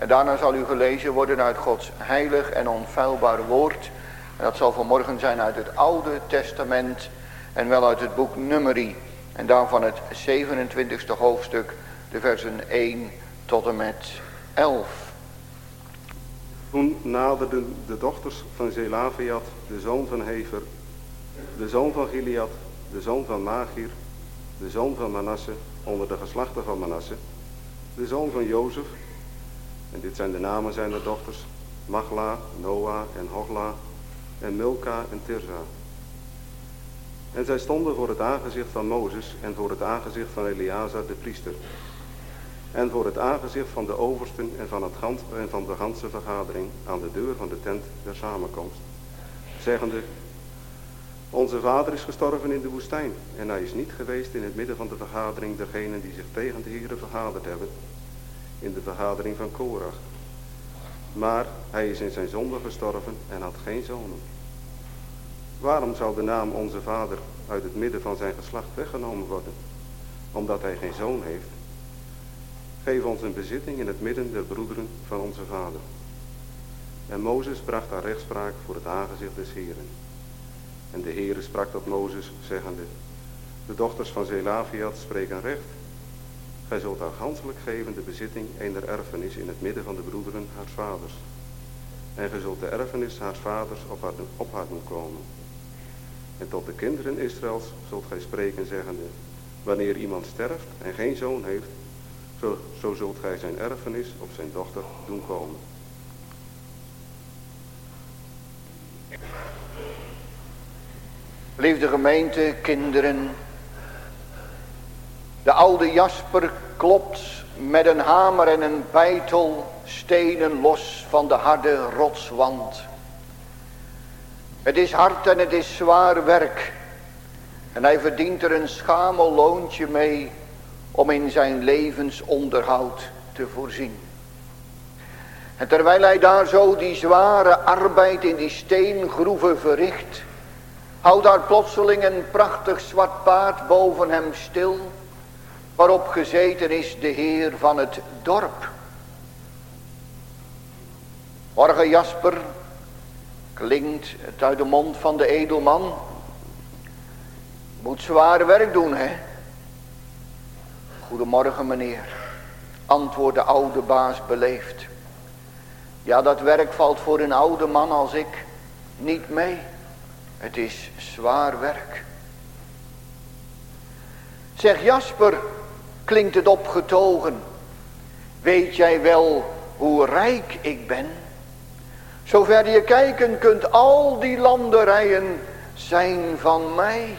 En daarna zal u gelezen worden uit Gods heilig en onfeilbaar woord. En dat zal vanmorgen zijn uit het Oude Testament en wel uit het boek Numeri. En daarvan het 27e hoofdstuk, de versen 1 tot en met 11. Toen naderden de dochters van Zelafiat, de zoon van Hefer, de zoon van Gilead, de zoon van Machir, de zoon van Manasse, onder de geslachten van Manasse, de zoon van Jozef, en dit zijn de namen zijner dochters, Magla, Noa en Hogla, en Milka en Tirza. En zij stonden voor het aangezicht van Mozes en voor het aangezicht van Eleazar de priester, en voor het aangezicht van de oversten en van de ganse vergadering aan de deur van de tent der samenkomst, zeggende: Onze vader is gestorven in de woestijn, en hij is niet geweest in het midden van de vergadering dergenen die zich tegen de Heere vergaderd hebben, in de vergadering van Korach. Maar hij is in zijn zonde gestorven en had geen zonen. Waarom zou de naam onze vader uit het midden van zijn geslacht weggenomen worden? Omdat hij geen zoon heeft. Geef ons een bezitting in het midden der broederen van onze vader. En Mozes bracht haar rechtspraak voor het aangezicht des Heeren. En de Heere sprak tot Mozes, zeggende: De dochters van Zelafiat spreken recht. Gij zult haar ganselijk geven de bezitting ener erfenis in het midden van de broederen haars vaders. En gij zult de erfenis haars vaders op haar doen komen. En tot de kinderen Israëls zult gij spreken, zeggende: Wanneer iemand sterft en geen zoon heeft, zo zult gij zijn erfenis op zijn dochter doen komen. Liefde gemeente, kinderen. De oude Jasper klopt met een hamer en een beitel stenen los van de harde rotswand. Het is hard en het is zwaar werk. En hij verdient er een schamel loontje mee om in zijn levensonderhoud te voorzien. En terwijl hij daar zo die zware arbeid in die steengroeven verricht, houdt daar plotseling een prachtig zwart paard boven hem stil, waarop gezeten is de heer van het dorp. Morgen Jasper, klinkt het uit de mond van de edelman. Moet zwaar werk doen, hè? Goedemorgen meneer, antwoordt de oude baas beleefd. Ja, dat werk valt voor een oude man als ik niet mee. Het is zwaar werk. Zeg Jasper, klinkt het opgetogen. Weet jij wel hoe rijk ik ben? Zover je kijken kunt, al die landerijen zijn van mij.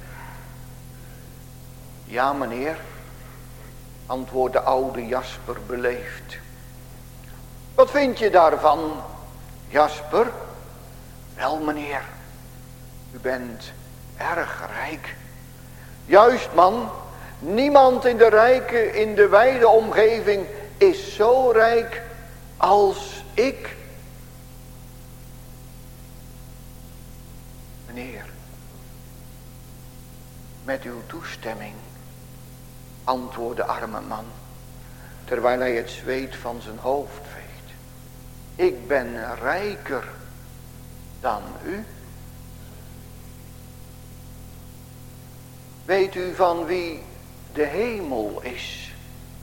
Ja meneer, antwoordt de oude Jasper beleefd. Wat vind je daarvan, Jasper? Wel meneer, u bent erg rijk. Juist man, niemand in de wijde omgeving is zo rijk als ik. Meneer, met uw toestemming, antwoordt de arme man, terwijl hij het zweet van zijn hoofd veegt. Ik ben rijker dan u. Weet u van wie de hemel is?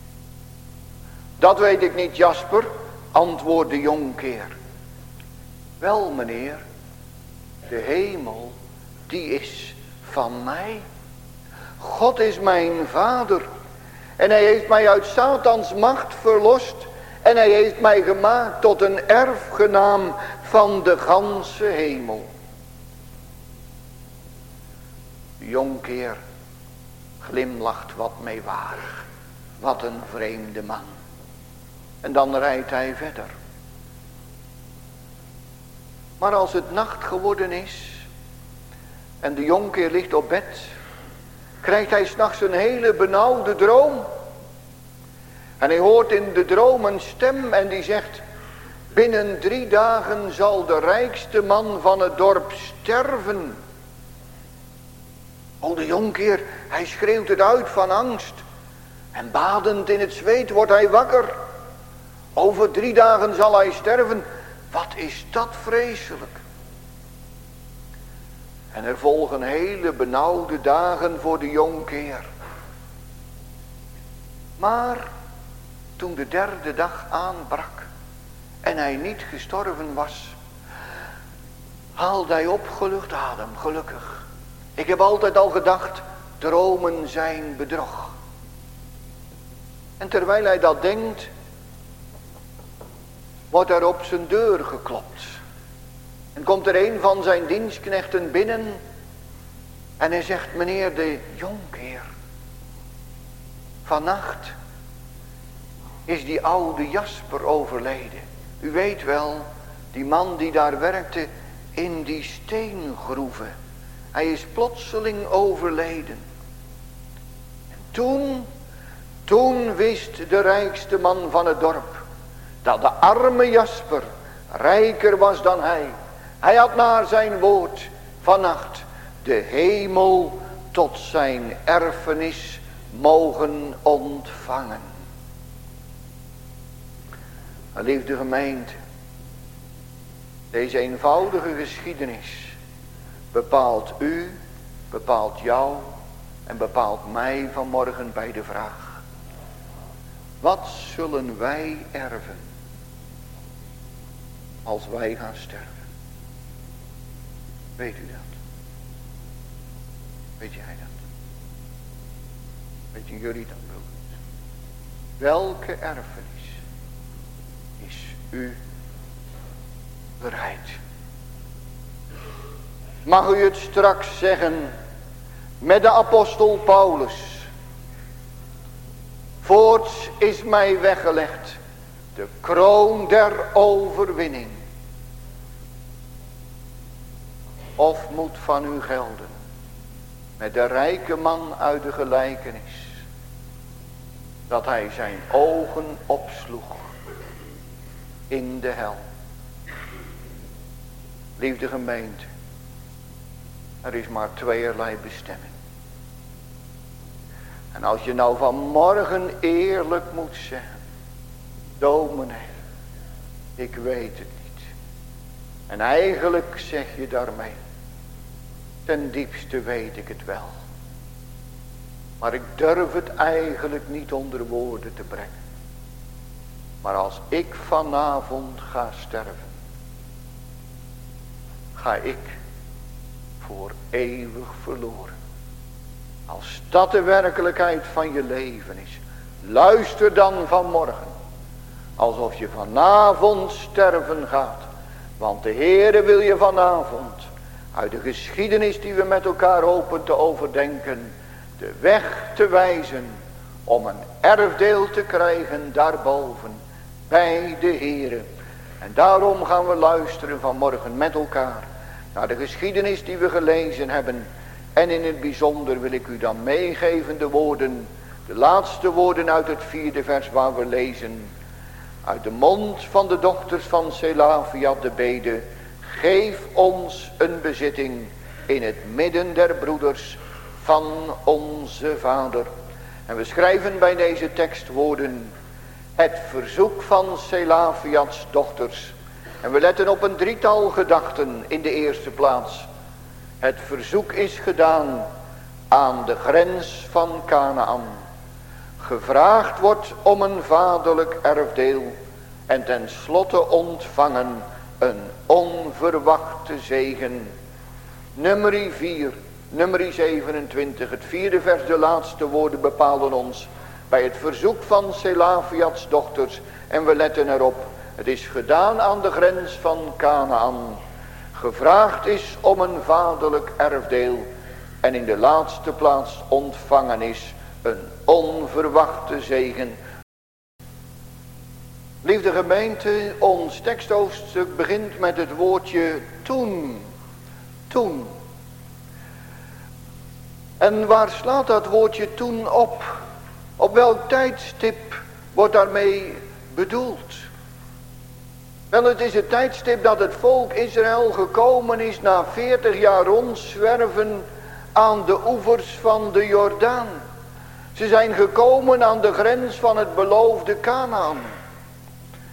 Dat weet ik niet, Jasper, antwoordt de jonkheer. Wel meneer, de hemel, die is van mij. God is mijn vader. En hij heeft mij uit Satans macht verlost. En hij heeft mij gemaakt tot een erfgenaam van de ganse hemel. De jonkheer glimlacht wat meewarig. Wat een vreemde man. En dan rijdt hij verder. Maar als het nacht geworden is en de jonkheer ligt op bed, krijgt hij 's nachts een hele benauwde droom. En hij hoort in de droom een stem en die zegt: binnen 3 dagen zal de rijkste man van het dorp sterven. O, de jonkheer, hij schreeuwt het uit van angst. En badend in het zweet wordt hij wakker. Over 3 dagen zal hij sterven. Wat is dat vreselijk. En er volgen hele benauwde dagen voor de jonkheer. Maar toen de 3e dag aanbrak en hij niet gestorven was, haalde hij opgelucht adem, gelukkig. Ik heb altijd al gedacht, dromen zijn bedrog. En terwijl hij dat denkt, wordt er op zijn deur geklopt. En komt er een van zijn dienstknechten binnen en hij zegt, meneer de jonkheer, vannacht is die oude Jasper overleden. U weet wel, die man die daar werkte in die steengroeven. Hij is plotseling overleden. En toen wist de rijkste man van het dorp dat de arme Jasper rijker was dan hij. Hij had naar zijn woord vannacht de hemel tot zijn erfenis mogen ontvangen. Geliefde gemeente, deze eenvoudige geschiedenis bepaalt u, bepaalt jou en bepaalt mij vanmorgen bij de vraag: wat zullen wij erven als wij gaan sterven? Weet u dat? Weet jij dat? Weten jullie dat ook? Welke erfenis is u bereid? Mag u het straks zeggen met de apostel Paulus: voorts is mij weggelegd de kroon der overwinning. Of moet van u gelden met de rijke man uit de gelijkenis, dat hij zijn ogen opsloeg in de hel. Liefde gemeente, er is maar tweeërlei bestemming. En als je nou vanmorgen eerlijk moet zeggen: dominee, ik weet het niet. En eigenlijk zeg je daarmee: ten diepste weet ik het wel. Maar ik durf het eigenlijk niet onder woorden te brengen. Maar als ik vanavond ga sterven, ga ik voor eeuwig verloren. Als dat de werkelijkheid van je leven is, luister dan vanmorgen alsof je vanavond sterven gaat. Want de Heere wil je vanavond uit de geschiedenis die we met elkaar hopen te overdenken, de weg te wijzen om een erfdeel te krijgen daarboven bij de Heere. En daarom gaan we luisteren vanmorgen met elkaar naar de geschiedenis die we gelezen hebben. En in het bijzonder wil ik u dan meegeven de woorden, de laatste woorden uit het 4e vers waar we lezen. Uit de mond van de dochters van Selafiat de bede: geef ons een bezitting in het midden der broeders van onze vader. En we schrijven bij deze tekstwoorden het verzoek van Selafiats dochters. En we letten op een drietal gedachten in de eerste plaats. Het verzoek is gedaan aan de grens van Kanaan. Gevraagd wordt om een vaderlijk erfdeel. En tenslotte ontvangen een onverwachte zegen. Nummer 4, nummer 27, het 4e vers, de laatste woorden bepalen ons bij het verzoek van Selafiats dochters. En we letten erop: het is gedaan aan de grens van Kanaan. Gevraagd is om een vaderlijk erfdeel. En in de laatste plaats ontvangen is een onverwachte zegen. Liefde gemeente, ons teksthoofdstuk begint met het woordje toen. Toen. En waar slaat dat woordje toen op? Op welk tijdstip wordt daarmee bedoeld? Wel, het is het tijdstip dat het volk Israël gekomen is na 40 jaar rondzwerven aan de oevers van de Jordaan. Ze zijn gekomen aan de grens van het beloofde Kanaan.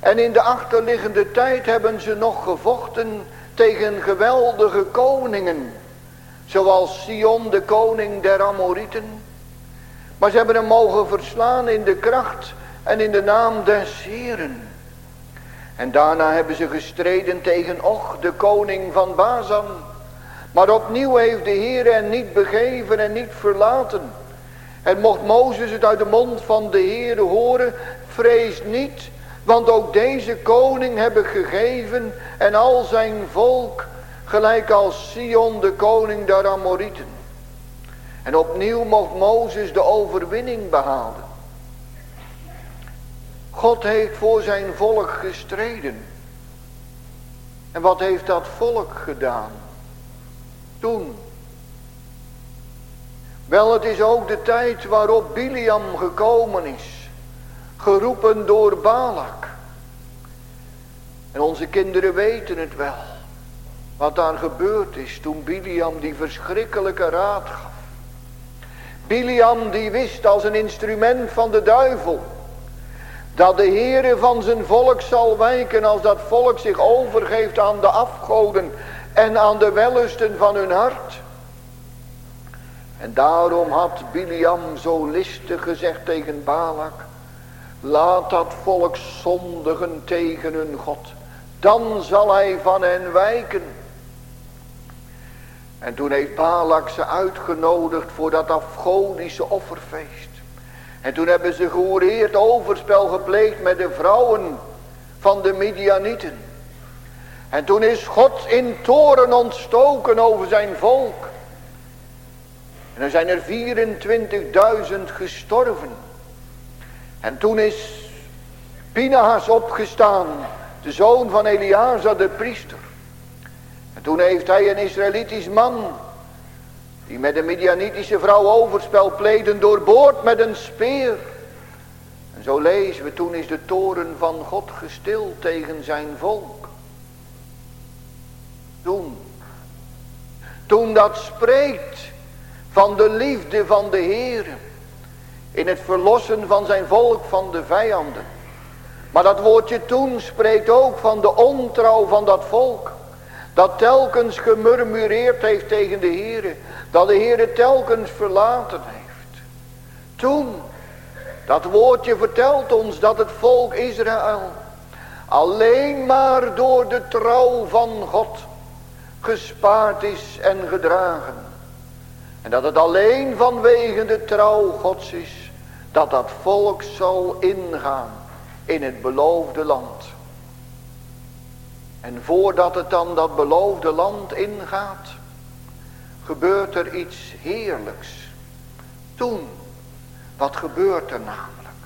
En in de achterliggende tijd hebben ze nog gevochten tegen geweldige koningen. Zoals Sion, de koning der Amorieten. Maar ze hebben hem mogen verslaan in de kracht en in de naam des Heeren. En daarna hebben ze gestreden tegen Och, de koning van Bazan. Maar opnieuw heeft de Heer hen niet begeven en niet verlaten. En mocht Mozes het uit de mond van de Heer horen, vrees niet, want ook deze koning heb ik gegeven en al zijn volk, gelijk als Sion, de koning der Amorieten. En opnieuw mocht Mozes de overwinning behalen. God heeft voor zijn volk gestreden. En wat heeft dat volk gedaan? Toen. Wel, het is ook de tijd waarop Biliam gekomen is. Geroepen door Balak. En onze kinderen weten het wel. Wat daar gebeurd is toen Biliam die verschrikkelijke raad gaf. Biliam die wist als een instrument van de duivel. Dat de Heere van zijn volk zal wijken als dat volk zich overgeeft aan de afgoden en aan de wellusten van hun hart. En daarom had Biliam zo listig gezegd tegen Balak: laat dat volk zondigen tegen hun God. Dan zal hij van hen wijken. En toen heeft Balak ze uitgenodigd voor dat afgodische offerfeest. En toen hebben ze gehoereerd overspel gepleegd met de vrouwen van de Midianieten. En toen is God in toorn ontstoken over zijn volk. En er zijn er 24.000 gestorven. En toen is Pinahas opgestaan, de zoon van Eleazar de priester. En toen heeft hij een Israëlitisch man, die met een Midianitische vrouw overspel pleegde, doorboord met een speer. En zo lezen we, toen is de toorn van God gestild tegen zijn volk. Toen dat spreekt van de liefde van de Heer in het verlossen van zijn volk van de vijanden. Maar dat woordje toen spreekt ook van de ontrouw van dat volk. Dat telkens gemurmureerd heeft tegen de Heer. Dat de Heer het telkens verlaten heeft. Toen, dat woordje vertelt ons dat het volk Israël alleen maar door de trouw van God gespaard is en gedragen. En dat het alleen vanwege de trouw Gods is dat dat volk zal ingaan in het beloofde land. En voordat het dan dat beloofde land ingaat, gebeurt er iets heerlijks. Toen, wat gebeurt er namelijk?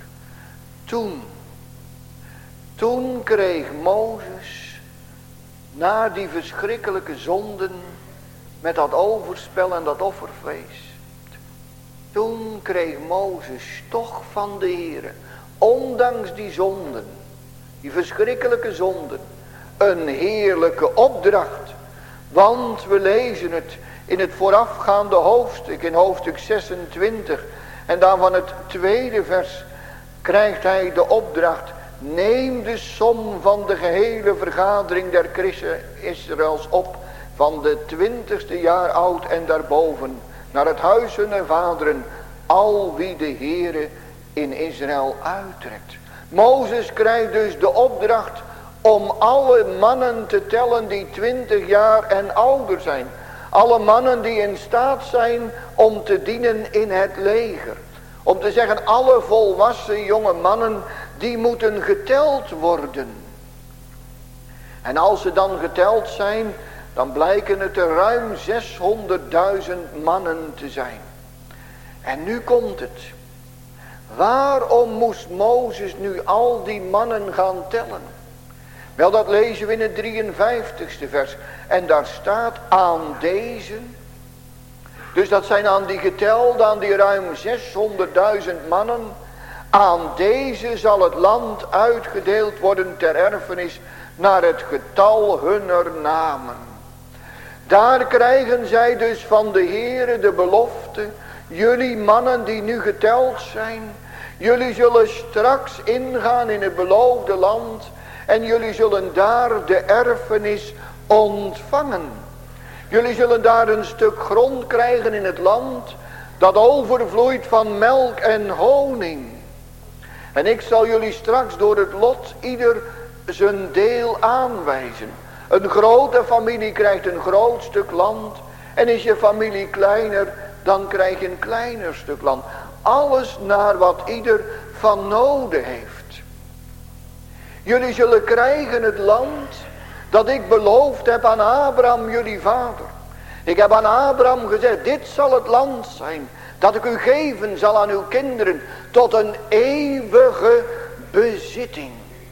Toen kreeg Mozes, na die verschrikkelijke zonden met dat overspel en dat offerfeest, toen kreeg Mozes toch van de Heere, ondanks die zonden, die verschrikkelijke zonden, een heerlijke opdracht. Want we lezen het in het voorafgaande hoofdstuk, in hoofdstuk 26. En dan van het tweede vers krijgt hij de opdracht: neem de som van de gehele vergadering der christen Israëls op, van de 20ste jaar oud en daarboven, naar het huis hunner vaderen, al wie de Heere in Israël uittrekt. Mozes krijgt dus de opdracht om alle mannen te tellen die 20 jaar en ouder zijn. Alle mannen die in staat zijn om te dienen in het leger. Om te zeggen, alle volwassen jonge mannen, die moeten geteld worden. En als ze dan geteld zijn, dan blijken het er ruim 600.000 mannen te zijn. En nu komt het. Waarom moest Mozes nu al die mannen gaan tellen? Wel, dat lezen we in het 53ste vers. En daar staat aan deze. Dus dat zijn aan die getelde, aan die ruim 600.000 mannen. Aan deze zal het land uitgedeeld worden ter erfenis naar het getal hunner namen. Daar krijgen zij dus van de Heere de belofte: jullie mannen die nu geteld zijn, jullie zullen straks ingaan in het beloofde land. En jullie zullen daar de erfenis ontvangen. Jullie zullen daar een stuk grond krijgen in het land dat overvloeit van melk en honing. En ik zal jullie straks door het lot ieder zijn deel aanwijzen. Een grote familie krijgt een groot stuk land. En is je familie kleiner, dan krijg je een kleiner stuk land. Alles naar wat ieder van noden heeft. Jullie zullen krijgen het land dat ik beloofd heb aan Abraham, jullie vader. Ik heb aan Abraham gezegd, dit zal het land zijn dat ik u geven zal aan uw kinderen tot een eeuwige bezitting.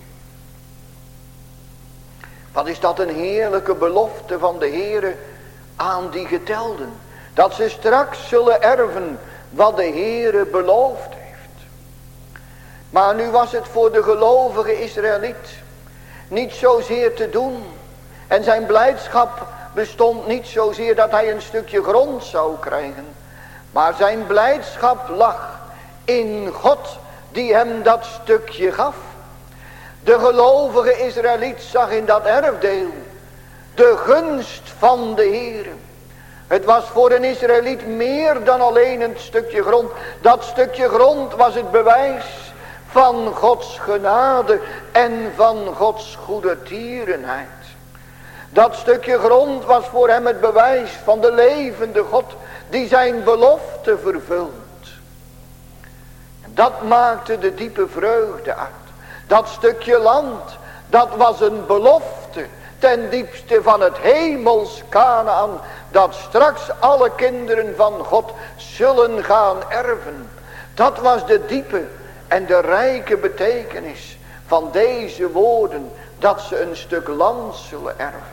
Wat is dat een heerlijke belofte van de Heere aan die getelden. Dat ze straks zullen erven wat de Heere beloofd heeft. Maar nu was het voor de gelovige Israëliet niet zozeer te doen. En zijn blijdschap bestond niet zozeer dat hij een stukje grond zou krijgen. Maar zijn blijdschap lag in God die hem dat stukje gaf. De gelovige Israëliet zag in dat erfdeel de gunst van de Heere. Het was voor een Israëliet meer dan alleen een stukje grond. Dat stukje grond was het bewijs van Gods genade en van Gods goedertierenheid. Dat stukje grond was voor hem het bewijs van de levende God die zijn belofte vervult. Dat maakte de diepe vreugde uit. Dat stukje land, dat was een belofte ten diepste van het hemels Kanaän, dat straks alle kinderen van God zullen gaan erven. Dat was de diepe en de rijke betekenis van deze woorden, dat ze een stuk land zullen erven.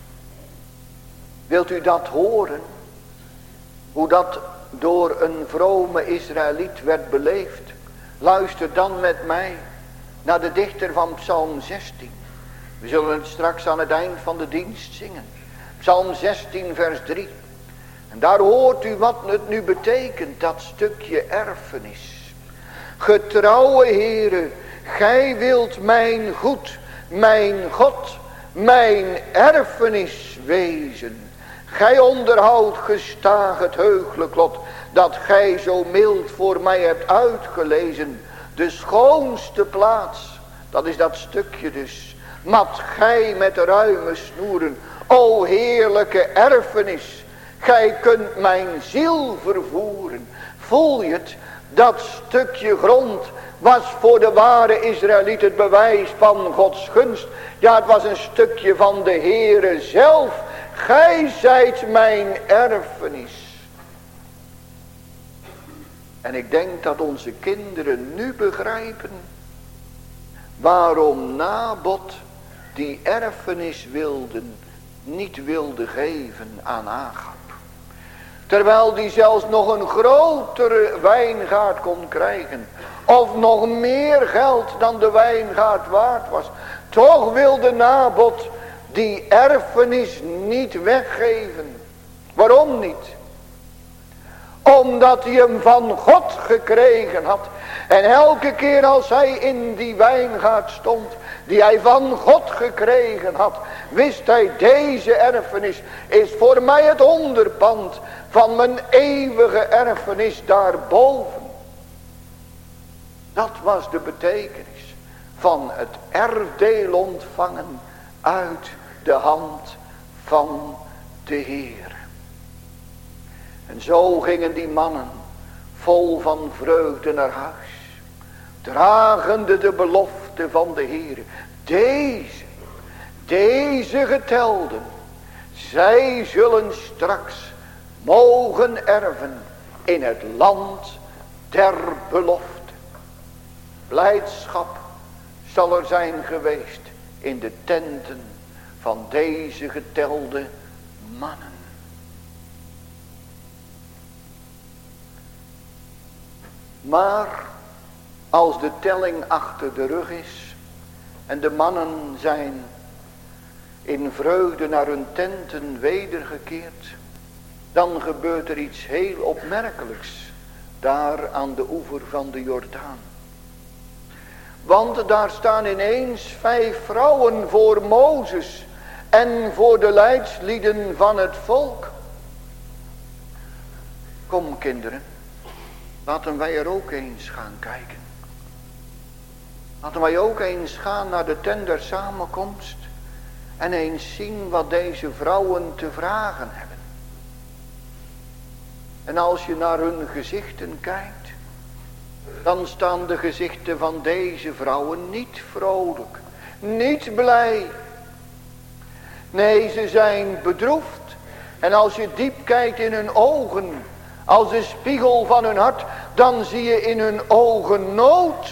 Wilt u dat horen? Hoe dat door een vrome Israëliet werd beleefd? Luister dan met mij naar de dichter van Psalm 16. We zullen het straks aan het eind van de dienst zingen. Psalm 16 vers 3. En daar hoort u wat het nu betekent, dat stukje erfenis. Getrouwe Heere, gij wilt mijn goed, mijn God, mijn erfenis wezen. Gij onderhoudt gestaag het heuglijk lot, dat gij zo mild voor mij hebt uitgelezen. De schoonste plaats, dat is dat stukje dus, mat gij met ruime snoeren. O heerlijke erfenis, gij kunt mijn ziel vervoeren. Voel je het? Dat stukje grond was voor de ware Israëliet het bewijs van Gods gunst. Ja, het was een stukje van de Heere zelf. Gij zijt mijn erfenis. En ik denk dat onze kinderen nu begrijpen waarom Nabot die erfenis niet wilde geven aan Agab. Terwijl die zelfs nog een grotere wijngaard kon krijgen. Of nog meer geld dan de wijngaard waard was. Toch wilde Nabot die erfenis niet weggeven. Waarom niet? Omdat hij hem van God gekregen had. En elke keer als hij in die wijngaard stond, die hij van God gekregen had, wist hij, deze erfenis is voor mij het onderpand van mijn eeuwige erfenis daarboven. Dat was de betekenis van het erfdeel ontvangen uit de hand van de Heer. En zo gingen die mannen vol van vreugde naar huis, dragende de belofte van de Heer. Deze getelden, zij zullen straks mogen erven in het land der belofte. Blijdschap zal er zijn geweest in de tenten van deze getelde mannen. Maar als de telling achter de rug is en de mannen zijn in vreugde naar hun tenten wedergekeerd, dan gebeurt er iets heel opmerkelijks daar aan de oever van de Jordaan. Want daar staan ineens 5 vrouwen voor Mozes en voor de leidslieden van het volk. Kom kinderen, laten wij er ook eens gaan kijken. Laten wij ook eens gaan naar de tent der samenkomst en eens zien wat deze vrouwen te vragen hebben. En als je naar hun gezichten kijkt, dan staan de gezichten van deze vrouwen niet vrolijk, niet blij. Nee, ze zijn bedroefd. En als je diep kijkt in hun ogen, als de spiegel van hun hart, dan zie je in hun ogen nood.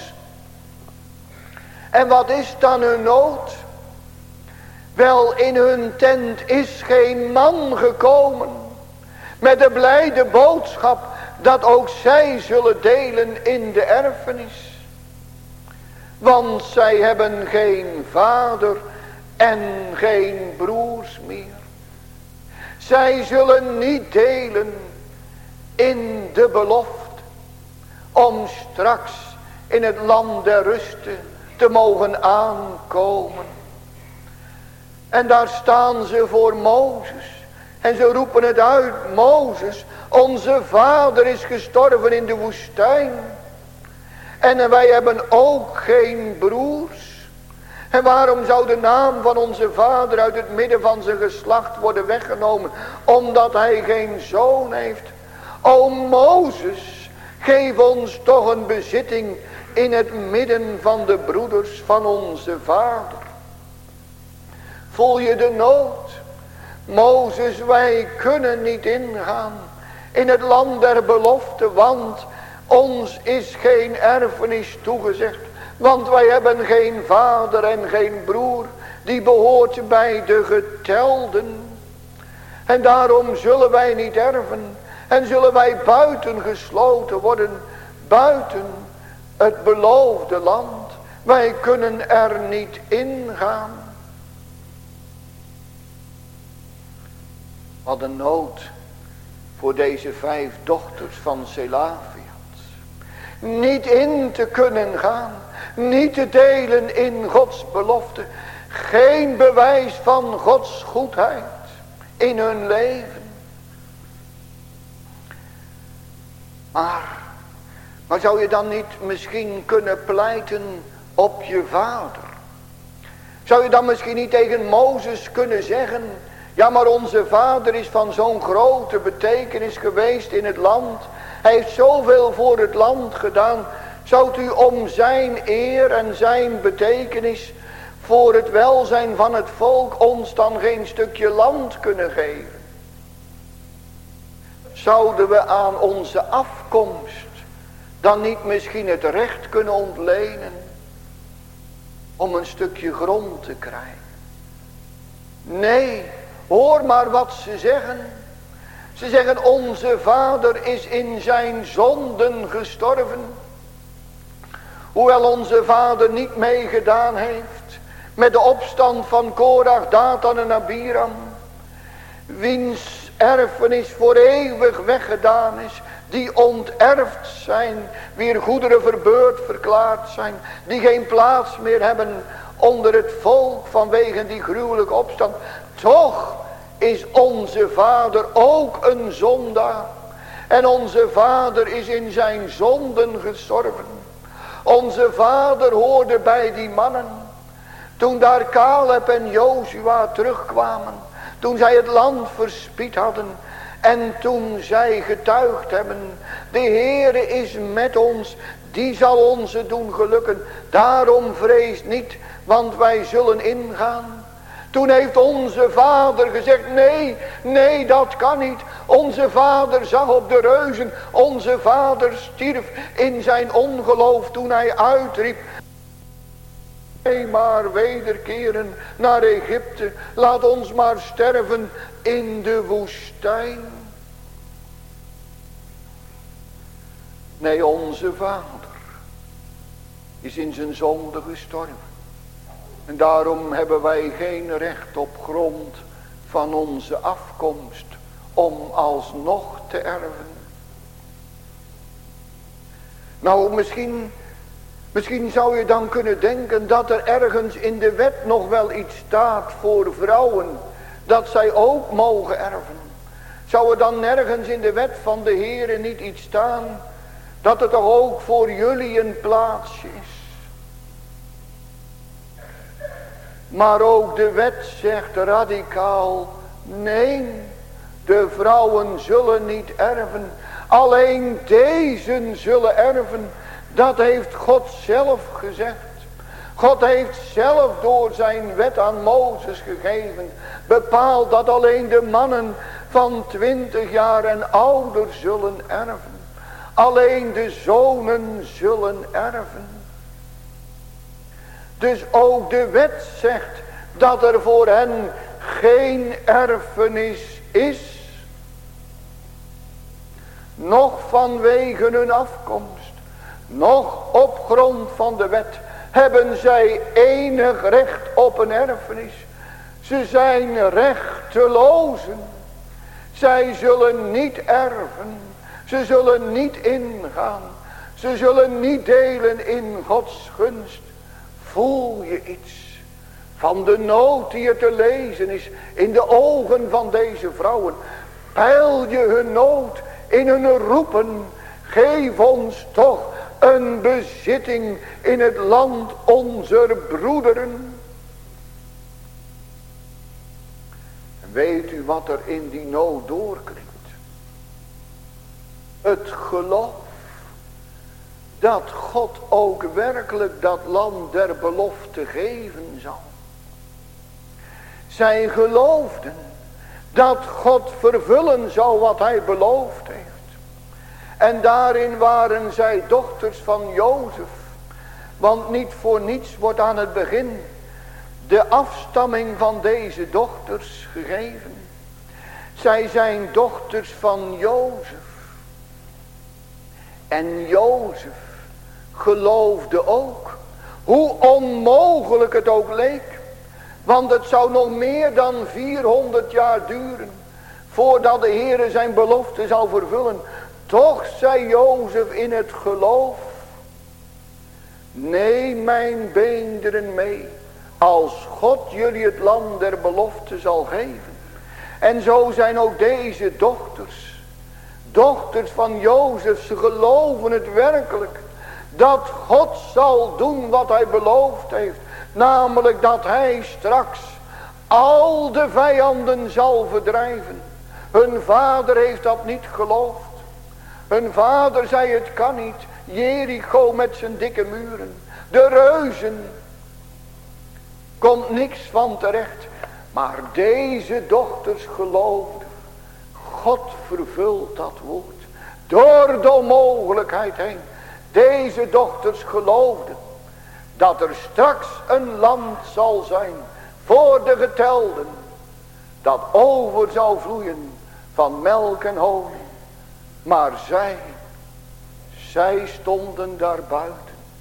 En wat is dan hun nood? Wel, in hun tent is geen man gekomen met de blijde boodschap dat ook zij zullen delen in de erfenis. Want zij hebben geen vader en geen broers meer. Zij zullen niet delen in de belofte om straks in het land der ruste te mogen aankomen. En daar staan ze voor Mozes. En ze roepen het uit, Mozes, onze vader is gestorven in de woestijn. En wij hebben ook geen broers. En waarom zou de naam van onze vader uit het midden van zijn geslacht worden weggenomen? Omdat hij geen zoon heeft. O Mozes, geef ons toch een bezitting in het midden van de broeders van onze vader. Voel je de nood? Mozes, wij kunnen niet ingaan in het land der belofte, want ons is geen erfenis toegezegd. Want wij hebben geen vader en geen broer, die behoort bij de getelden. En daarom zullen wij niet erven en zullen wij buitengesloten worden, buiten het beloofde land. Wij kunnen er niet ingaan. Wat een nood voor deze 5 dochters van Selafiat. Niet in te kunnen gaan. Niet te delen in Gods belofte. Geen bewijs van Gods goedheid in hun leven. Maar zou je dan niet misschien kunnen pleiten op je vader? Zou je dan misschien niet tegen Mozes kunnen zeggen: ja, maar onze vader is van zo'n grote betekenis geweest in het land. Hij heeft zoveel voor het land gedaan. Zou u om zijn eer en zijn betekenis voor het welzijn van het volk ons dan geen stukje land kunnen geven? Zouden we aan onze afkomst dan niet misschien het recht kunnen ontlenen om een stukje grond te krijgen? Nee, hoor maar wat ze zeggen. Ze zeggen: onze vader is in zijn zonden gestorven. Hoewel onze vader niet meegedaan heeft met de opstand van Korach, Datan en Abiram, wiens erfenis voor eeuwig weggedaan is, die onterfd zijn, wier goederen verbeurd verklaard zijn, die geen plaats meer hebben onder het volk vanwege die gruwelijke opstand. Toch is onze vader ook een zondaar. En onze vader is in zijn zonden gestorven. Onze vader hoorde bij die mannen. Toen daar Caleb en Jozua terugkwamen. Toen zij het land verspied hadden. En toen zij getuigd hebben: de Heere is met ons. Die zal ons doen gelukken. Daarom vrees niet, want wij zullen ingaan. Toen heeft onze vader gezegd: nee, dat kan niet. Onze vader zag op de reuzen. Onze vader stierf in zijn ongeloof toen hij uitriep: wij maar wederkeren naar Egypte. Laat ons maar sterven in de woestijn. Nee, onze vader is in zijn zonde gestorven. En daarom hebben wij geen recht op grond van onze afkomst om alsnog te erven. Nou, misschien Misschien zou je dan kunnen denken dat er ergens in de wet nog wel iets staat voor vrouwen. Dat zij ook mogen erven. Zou er dan nergens in de wet van de Heere niet iets staan. Dat er toch ook voor jullie een plaatsje is. Maar ook de wet zegt radicaal. Nee, de vrouwen zullen niet erven. Alleen deze zullen erven. Dat heeft God zelf gezegd. God heeft zelf door zijn wet aan Mozes gegeven. Bepaald dat alleen de mannen van 20 jaar en ouder zullen erven. Alleen de zonen zullen erven. Dus ook de wet zegt dat er voor hen geen erfenis is. Nog vanwege hun afkomst. Nog op grond van de wet hebben zij enig recht op een erfenis. Ze zijn rechtelozen. Zij zullen niet erven. Ze zullen niet ingaan. Ze zullen niet delen in Gods gunst. Voel je iets van de nood die er te lezen is in de ogen van deze vrouwen? Peil je hun nood in hun roepen. Geef ons toch een bezitting in het land onze broederen. En weet u wat er in die nood doorklinkt? Het geloof dat God ook werkelijk dat land der belofte geven zal. Zij geloofden dat God vervullen zou wat hij beloofd heeft. En daarin waren zij dochters van Jozef. Want niet voor niets wordt aan het begin de afstamming van deze dochters gegeven. Zij zijn dochters van Jozef. En Jozef geloofde ook. Hoe onmogelijk het ook leek. Want het zou nog meer dan 400 jaar duren. Voordat de Heere zijn belofte zou vervullen. Toch zei Jozef in het geloof. Neem mijn beenderen mee. Als God jullie het land der belofte zal geven. En zo zijn ook deze dochters. Dochters van Jozef. Ze geloven het werkelijk. Dat God zal doen wat hij beloofd heeft. Namelijk dat hij straks al de vijanden zal verdrijven. Hun vader heeft dat niet geloofd. Hun vader zei het kan niet. Jericho met zijn dikke muren. De reuzen. Komt niks van terecht. Maar deze dochters geloofden. God vervult dat woord. Door de onmogelijkheid heen. Deze dochters geloofden. Dat er straks een land zal zijn. Voor de getelden. Dat over zou vloeien. Van melk en honing. Maar zij stonden daar buiten.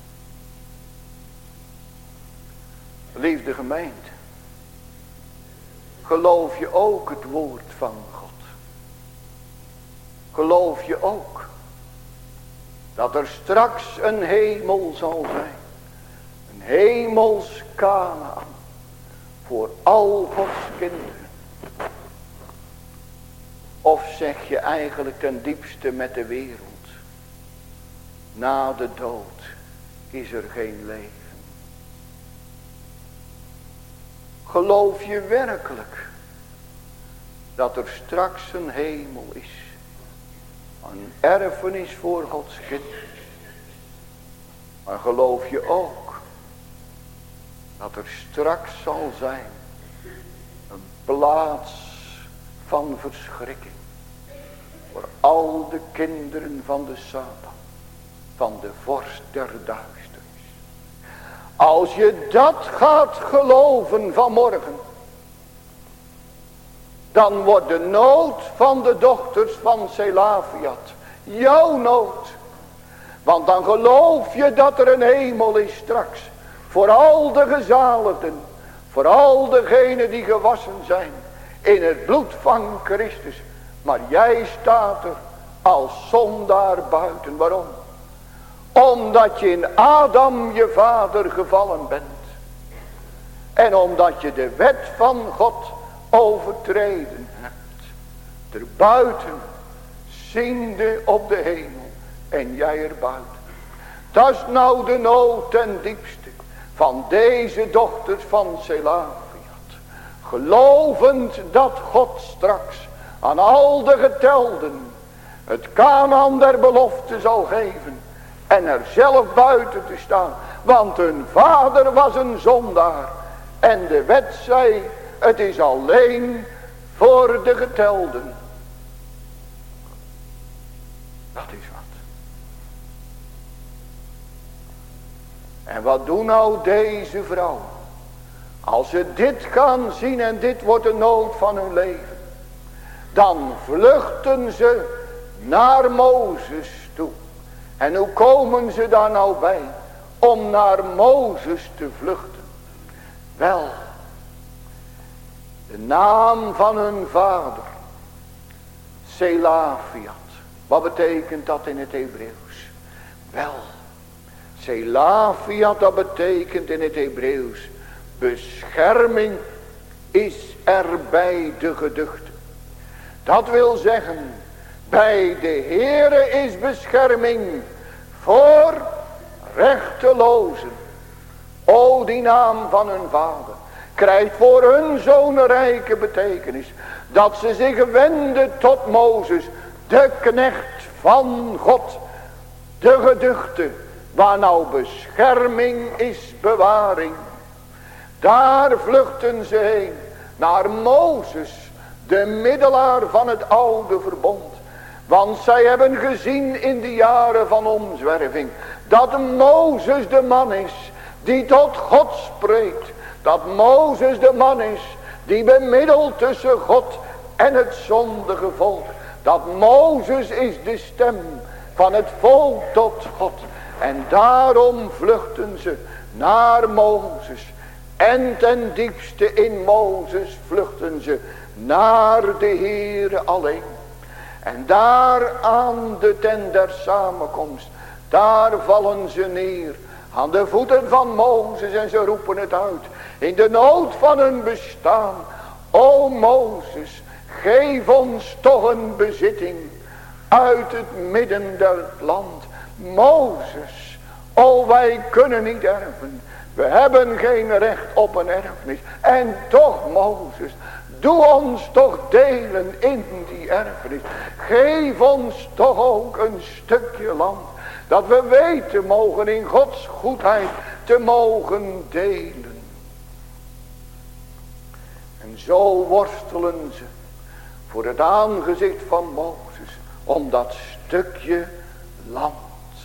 Liefde gemeente. Geloof je ook het woord van God? Geloof je ook dat er straks een hemel zal zijn? Een hemels Kanaan voor al Gods kinderen. Of zeg je eigenlijk ten diepste met de wereld. Na de dood is er geen leven. Geloof je werkelijk dat er straks een hemel is. Een erfenis voor Gods kinderen. Maar geloof je ook dat er straks zal zijn een plaats van verschrikking. Voor al de kinderen van de Satan. Van de vorst der duisternis. Als je dat gaat geloven vanmorgen. Dan wordt de nood van de dochters van Selafiat jouw nood. Want dan geloof je dat er een hemel is straks. Voor al de gezaligden. Voor al degenen die gewassen zijn. In het bloed van Christus. Maar jij staat er als zondaar buiten. Waarom? Omdat je in Adam je vader gevallen bent. En omdat je de wet van God overtreden hebt. Erbuiten ziende op de hemel. En jij erbuiten. Dat is nou de nood ten diepste van deze dochters van Selafiat. Gelovend dat God straks aan al de getelden het Kanaan der belofte zal geven. En er zelf buiten te staan. Want hun vader was een zondaar. En de wet zei, het is alleen voor de getelden. Dat is wat. En wat doen nou deze vrouwen? Als ze dit gaan zien en dit wordt de nood van hun leven. Dan vluchten ze naar Mozes toe. En hoe komen ze daar nou bij? Om naar Mozes te vluchten. Wel, de naam van hun vader. Selafiat. Wat betekent dat in het Hebreeuws? Wel, Selafiat, dat betekent in het Hebreeuws. Bescherming is er bij de geduchte. Dat wil zeggen, bij de Heere is bescherming voor rechtelozen. O, die naam van hun vader krijgt voor hun zo'n rijke betekenis. Dat ze zich wenden tot Mozes, de knecht van God. De geduchte, waar nou bescherming is bewaring. Daar vluchten ze heen naar Mozes, de middelaar van het oude verbond. Want zij hebben gezien in de jaren van omzwerving dat Mozes de man is die tot God spreekt. Dat Mozes de man is die bemiddelt tussen God en het zondige volk. Dat Mozes is de stem van het volk tot God. En daarom vluchten ze naar Mozes. En ten diepste in Mozes vluchten ze naar de Heere alleen. En daar aan de tent der samenkomst, daar vallen ze neer. Aan de voeten van Mozes en ze roepen het uit. In de nood van hun bestaan. O Mozes, geef ons toch een bezitting uit het midden der land. Mozes, o wij kunnen niet erven. We hebben geen recht op een erfenis. En toch Mozes, doe ons toch delen in die erfenis. Geef ons toch ook een stukje land. Dat we weten mogen in Gods goedheid te mogen delen. En zo worstelen ze voor het aangezicht van Mozes om dat stukje land.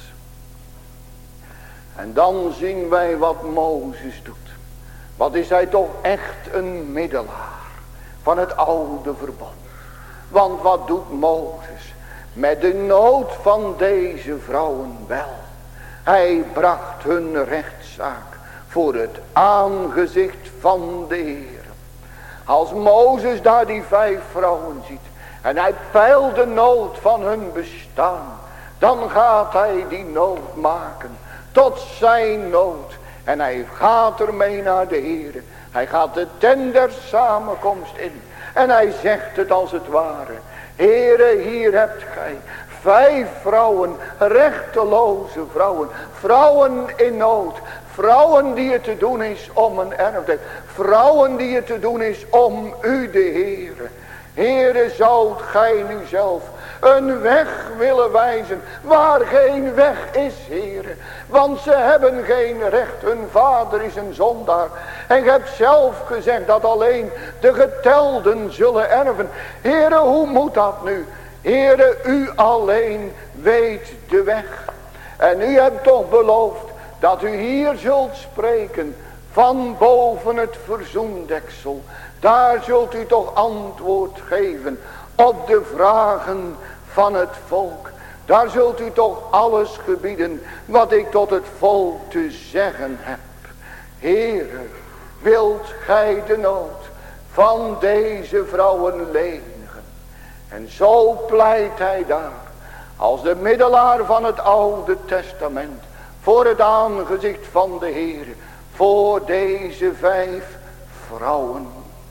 En dan zien wij wat Mozes doet. Wat is hij toch echt een middelaar van het oude verbond. Want wat doet Mozes met de nood van deze vrouwen wel? Hij bracht hun rechtszaak voor het aangezicht van de Heer. Als Mozes daar die 5 vrouwen ziet en hij peilt de nood van hun bestaan, dan gaat hij die nood maken tot zijn nood. En hij gaat ermee naar de Heer. Hij gaat de tent der samenkomst in. En hij zegt het als het ware. Heere, hier hebt gij 5 vrouwen, rechteloze vrouwen. Vrouwen in nood. Vrouwen die het te doen is om een erfdeel. Vrouwen die het te doen is om u de Heere. Heere, zoudt gij nu zelf een weg willen wijzen waar geen weg is, Heere. Want ze hebben geen recht, hun vader is een zondaar. En je hebt zelf gezegd dat alleen de getelden zullen erven. Heere, hoe moet dat nu? Heere, u alleen weet de weg. En u hebt toch beloofd dat u hier zult spreken van boven het verzoendeksel. Daar zult u toch antwoord geven op de vragen van het volk. Daar zult u toch alles gebieden wat ik tot het volk te zeggen heb. Heere, wilt gij de nood van deze vrouwen lenigen? En zo pleit hij daar als de middelaar van het Oude Testament, voor het aangezicht van de Heer, voor deze 5 vrouwen.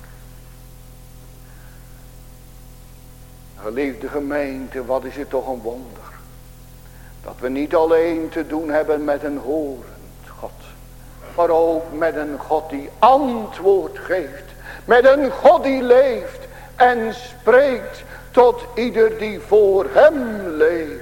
Geliefde gemeente, wat is het toch een wonder, dat we niet alleen te doen hebben met een horend God, maar ook met een God die antwoord geeft, met een God die leeft en spreekt tot ieder die voor hem leeft.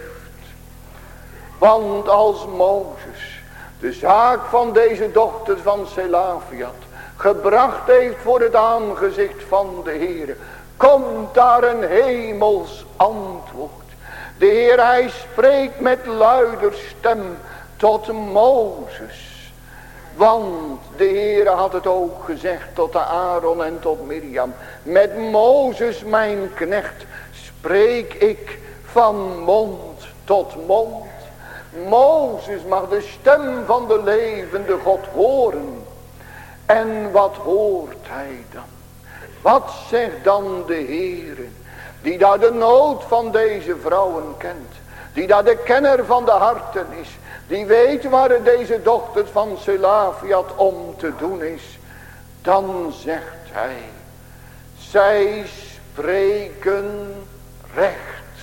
Want als Mozes de zaak van deze dochters van Selafiat gebracht heeft voor het aangezicht van de Heer, komt daar een hemels antwoord. De Heer, hij spreekt met luider stem tot Mozes. Want de Heer had het ook gezegd tot de Aaron en tot Miriam. Met Mozes mijn knecht spreek ik van mond tot mond. Mozes mag de stem van de levende God horen. En wat hoort hij dan? Wat zegt dan de Heer, die daar de nood van deze vrouwen kent, die daar de kenner van de harten is, die weet waar deze dochters van Selafiat om te doen is? Dan zegt hij, zij spreken recht.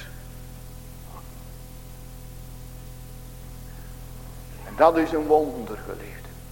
En dat is een wonder, geliefde.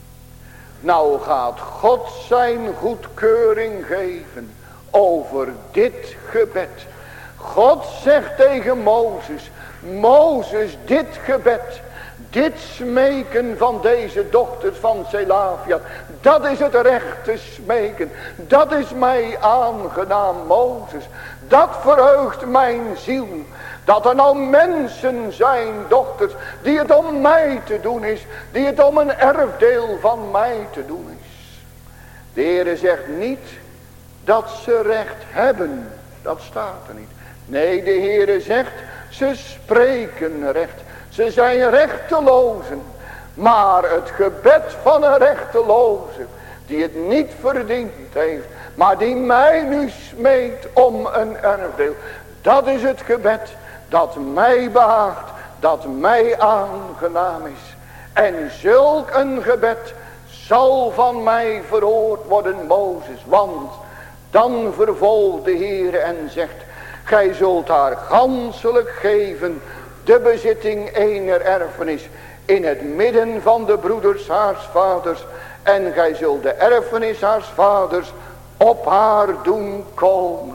Nou gaat God zijn goedkeuring geven over dit gebed. God zegt tegen Mozes, Mozes, dit gebed, dit smeken van deze dochters van Selafiat, dat is het rechte smeken. Dat is mij aangenaam, Mozes. Dat verheugt mijn ziel. Dat er nou mensen zijn, dochters, die het om mij te doen is. Die het om een erfdeel van mij te doen is. De Heere zegt niet dat ze recht hebben. Dat staat er niet. Nee, de Heere zegt, ze spreken recht. Ze zijn rechtelozen. Maar het gebed van een rechteloze, die het niet verdiend heeft, maar die mij nu smeekt om een erfdeel. Dat is het gebed dat mij behaagt, dat mij aangenaam is. En zulk een gebed zal van mij verhoord worden, Mozes. Want dan vervolgt de Heer en zegt, gij zult haar ganselijk geven de bezitting ener erfenis in het midden van de broeders haars vaders. En gij zult de erfenis haars vaders op haar doen komen.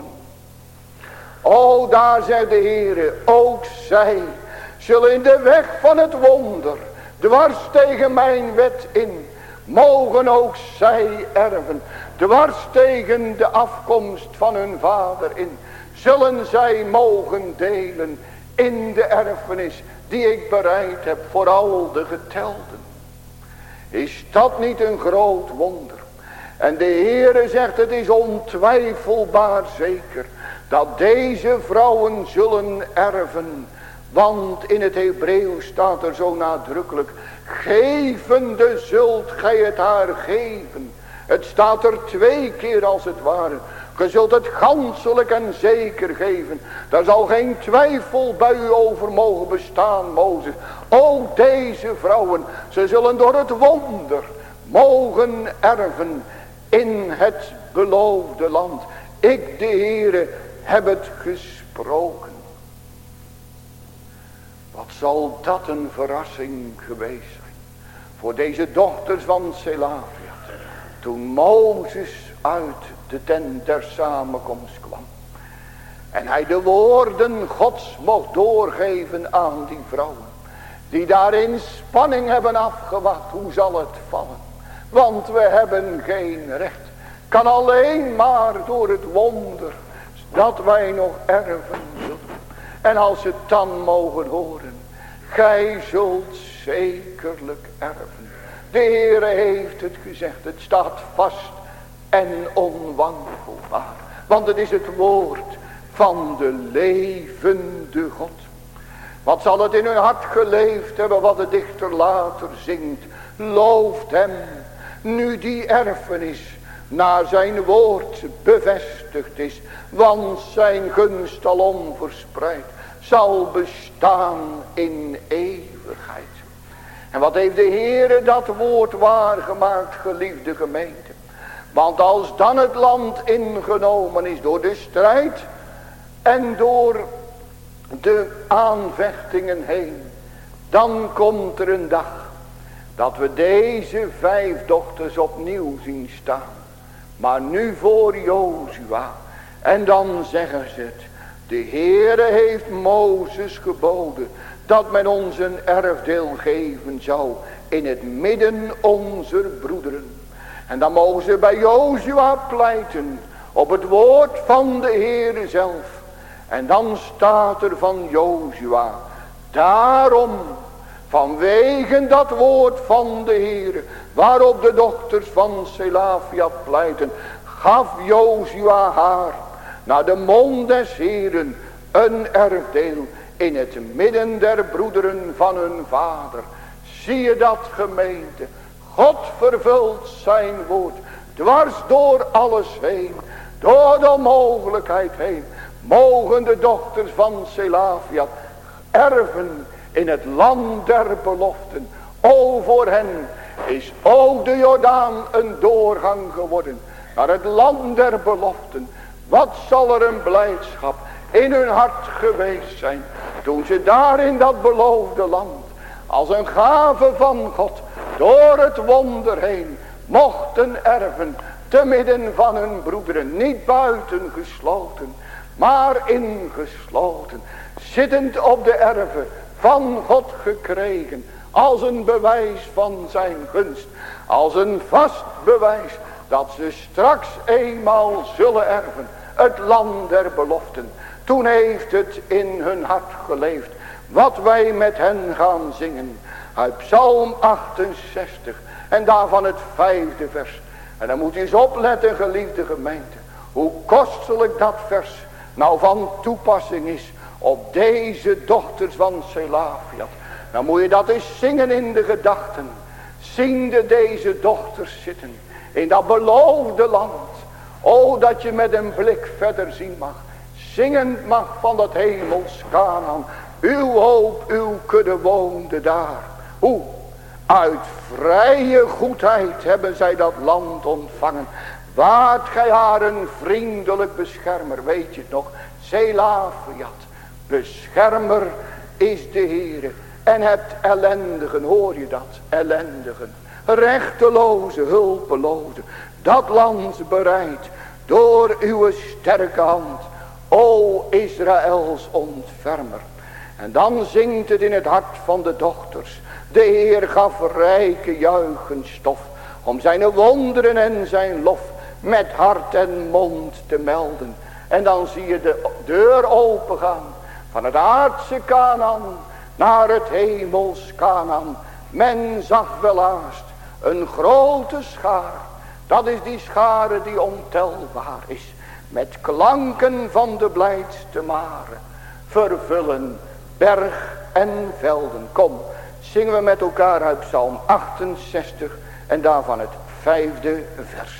O, daar zegt de Heer, ook zij zullen in de weg van het wonder, dwars tegen mijn wet in, mogen ook zij erven. Dwars tegen de afkomst van hun vader in, zullen zij mogen delen in de erfenis die ik bereid heb voor al de getelden. Is dat niet een groot wonder? En de Heere zegt, het is ontwijfelbaar zeker dat deze vrouwen zullen erven. Want in het Hebreeuws staat er zo nadrukkelijk, gevende zult gij het haar geven. Het staat er 2 keer als het ware. Ge zult het ganselijk en zeker geven. Daar zal geen twijfel bij u over mogen bestaan, Mozes. Ook deze vrouwen, ze zullen door het wonder mogen erven in het beloofde land. Ik, de Heere, heb het gesproken. Wat zal dat een verrassing geweest zijn voor deze dochters van Selafiat. Toen Mozes uit de tent der samenkomst kwam. En hij de woorden Gods mocht doorgeven aan die vrouwen. Die daar in spanning hebben afgewacht. Hoe zal het vallen? Want we hebben geen recht. Kan alleen maar door het wonder dat wij nog erven zullen. En als ze het dan mogen horen. Gij zult zekerlijk erven. De Heere heeft het gezegd. Het staat vast en onwankelbaar. Want het is het woord van de levende God. Wat zal het in hun hart geleefd hebben, wat de dichter later zingt. Looft hem, nu die erfenis naar zijn woord bevestigd is. Want zijn gunst alom verspreid zal bestaan in eeuwigheid. En wat heeft de Heere dat woord waargemaakt, geliefde gemeente. Want als dan het land ingenomen is door de strijd en door de aanvechtingen heen, dan komt er een dag dat we deze 5 dochters opnieuw zien staan. Maar nu voor Jozua. En dan zeggen ze het. De Heere heeft Mozes geboden dat men ons een erfdeel geven zou in het midden onze broederen. En dan mogen ze bij Jozua pleiten op het woord van de Heere zelf. En dan staat er van Jozua: daarom, vanwege dat woord van de Heere, waarop de dochters van Selafia pleiten, gaf Jozua haar naar de mond des Heeren een erfdeel in het midden der broederen van hun vader. Zie je dat, gemeente? God vervult zijn woord dwars door alles heen, door de onmogelijkheid heen. Mogen de dochters van Selafia erven in het land der beloften. O, voor hen is ook de Jordaan een doorgang geworden naar het land der beloften. Wat zal er een blijdschap in hun hart geweest zijn toen ze daar in dat beloofde land als een gave van God door het wonder heen mochten erven te midden van hun broederen, niet buiten gesloten, maar ingesloten, zittend op de erven van God gekregen, als een bewijs van zijn gunst, als een vast bewijs dat ze straks eenmaal zullen erven het land der beloften. Toen heeft het in hun hart geleefd wat wij met hen gaan zingen uit Psalm 68 en daarvan het 5e vers. En dan moet u eens opletten, geliefde gemeente, hoe kostelijk dat vers nou van toepassing is op deze dochters van Selafia. Dan moet je dat eens zingen in de gedachten, ziende deze dochters zitten in dat beloofde land. O, dat je met een blik verder zien mag, zingend mag van dat hemels Kanaan. Uw hoop, uw kudde woonde daar. Hoe? Uit vrije goedheid hebben zij dat land ontvangen. Waart gij haar een vriendelijk beschermer, weet je het nog? Selafia, beschermer is de Heere. En hebt ellendigen, hoor je dat? Ellendigen, rechteloze, hulpeloze, dat land bereid door uw sterke hand, o Israëls ontfermer. En dan zingt het in het hart van de dochters: de Heer gaf rijke juichenstof om zijn wonderen en zijn lof met hart en mond te melden. En dan zie je de deur opengaan van het aardse Kanaan naar het hemels Kanaan. Men zag wel haast een grote schaar. Dat is die schare die ontelbaar is, met klanken van de blijdste mare, vervullen berg en velden. Kom, zingen we met elkaar uit Psalm 68 en daarvan het 5e vers.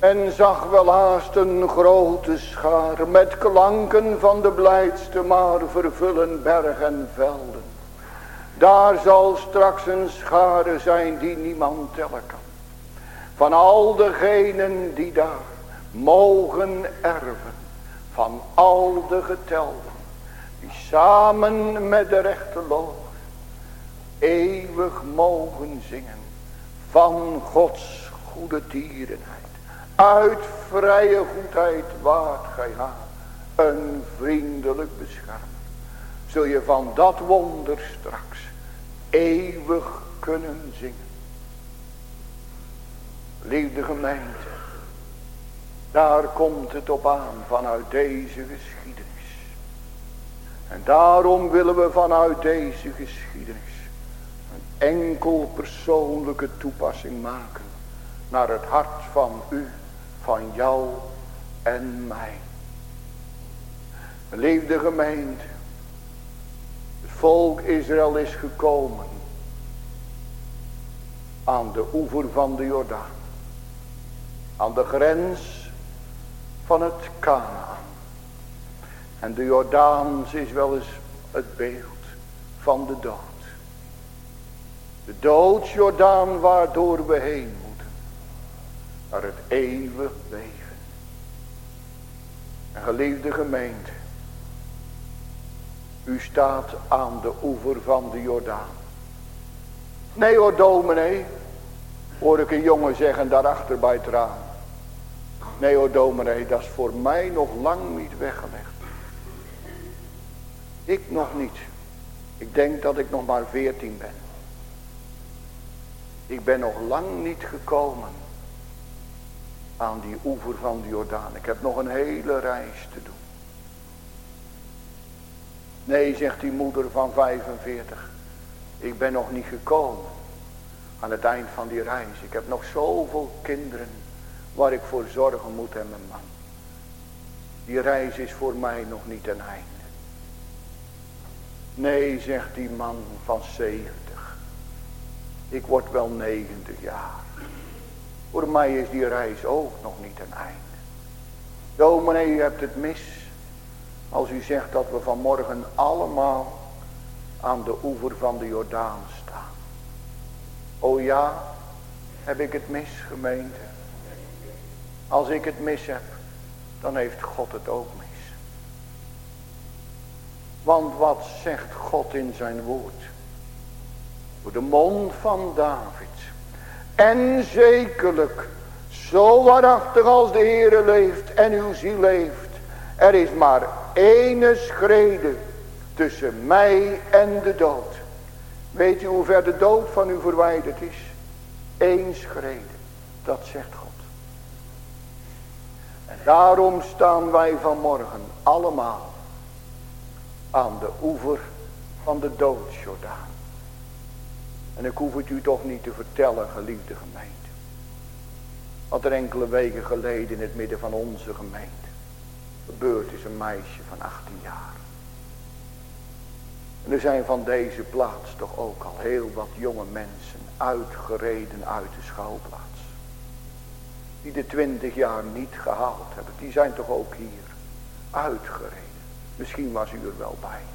En zag wel haast een grote schaar met klanken van de blijdste maar vervullen berg en velden. Daar zal straks een schare zijn die niemand tellen kan. Van al degenen die daar mogen erven. Van al de getelden. Die samen met de rechteloos eeuwig mogen zingen. Van Gods goede tierenheid. Uit vrije goedheid waart gij haar. Een vriendelijk beschermer. Zul je van dat wonder straks eeuwig kunnen zingen. Liefde gemeente. Daar komt het op aan vanuit deze geschiedenis. En daarom willen we vanuit deze geschiedenis een enkel persoonlijke toepassing maken. Naar het hart van u, van jou en mij. Liefde gemeente. Het volk Israël is gekomen aan de oever van de Jordaan. Aan de grens van het Kanaan. En de Jordaan is wel eens het beeld van de dood. De doodsjordaan waardoor we heen moeten. Naar het eeuwig leven. En geliefde gemeente. U staat aan de oever van de Jordaan. Nee hoor dominee. Hoor ik een jongen zeggen daarachter bij het raam. Nee hoor dominee, dat is voor mij nog lang niet weggelegd. Ik nog niet. Ik denk dat ik nog maar 14 ben. Ik ben nog lang niet gekomen aan die oever van de Jordaan. Ik heb nog een hele reis te doen. Nee, zegt die moeder van 45. Ik ben nog niet gekomen aan het eind van die reis. Ik heb nog zoveel kinderen waar ik voor zorgen moet en mijn man. Die reis is voor mij nog niet ten einde. Nee, zegt die man van 70. Ik word wel 90 jaar. Voor mij is die reis ook nog niet ten einde. Dominee, u hebt het mis. Als u zegt dat we vanmorgen allemaal aan de oever van de Jordaan staan. O ja, heb ik het mis, gemeente? Als ik het mis heb, dan heeft God het ook mis. Want wat zegt God in zijn woord? Door de mond van David. En zekerlijk, zo waarachtig als de Heere leeft en uw ziel leeft. Er is maar ene schrede tussen mij en de dood. Weet u hoe ver de dood van u verwijderd is? 1 schrede, dat zegt God. En daarom staan wij vanmorgen allemaal aan de oever van de doodsjordaan. En ik hoef het u toch niet te vertellen, geliefde gemeente. Wat er enkele weken geleden in het midden van onze gemeente gebeurd is, een meisje van 18 jaar. En er zijn van deze plaats toch ook al heel wat jonge mensen uitgereden uit de schouwplaats. Die de 20 jaar niet gehaald hebben. Die zijn toch ook hier uitgereden. Misschien was u er wel bij.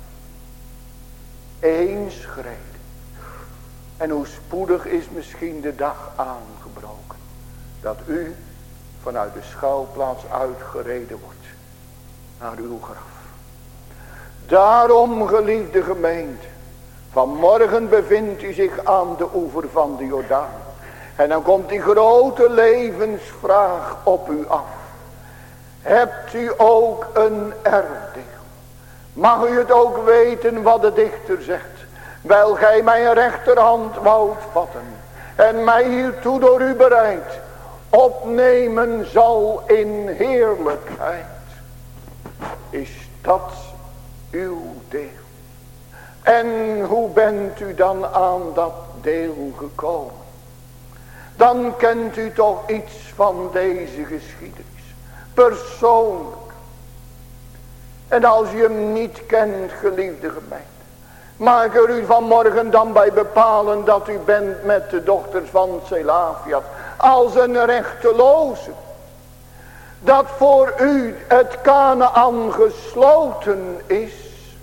1 schrede. En hoe spoedig is misschien de dag aangebroken. Dat u vanuit de schouwplaats uitgereden wordt. Naar uw graf. Daarom, geliefde gemeente. Vanmorgen bevindt u zich aan de oever van de Jordaan. En dan komt die grote levensvraag op u af. Hebt u ook een erfdeel? Mag u het ook weten wat de dichter zegt? Wel gij mijn rechterhand woudt vatten. En mij hiertoe door u bereid. Opnemen zal in heerlijkheid. Is dat uw deel? En hoe bent u dan aan dat deel gekomen? Dan kent u toch iets van deze geschiedenis. Persoonlijk. En als je hem niet kent, geliefde gemeente. Mag er u vanmorgen dan bij bepalen dat u bent met de dochters van Selafiat. Als een rechteloze. dat voor u het Kanaan gesloten is.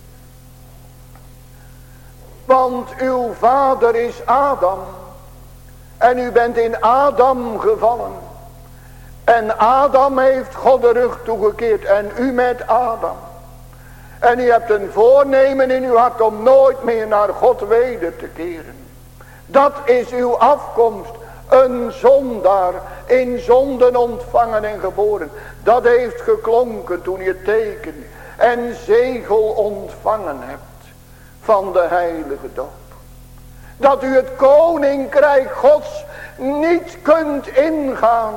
Want uw vader is Adam. En u bent in Adam gevallen. En Adam heeft God de rug toegekeerd. En u met Adam. En u hebt een voornemen in uw hart om nooit meer naar God weder te keren. Dat is uw afkomst. Een zondaar, in zonden ontvangen en geboren. Dat heeft geklonken toen je teken en zegel ontvangen hebt van de heilige doop. Dat u het koninkrijk Gods niet kunt ingaan.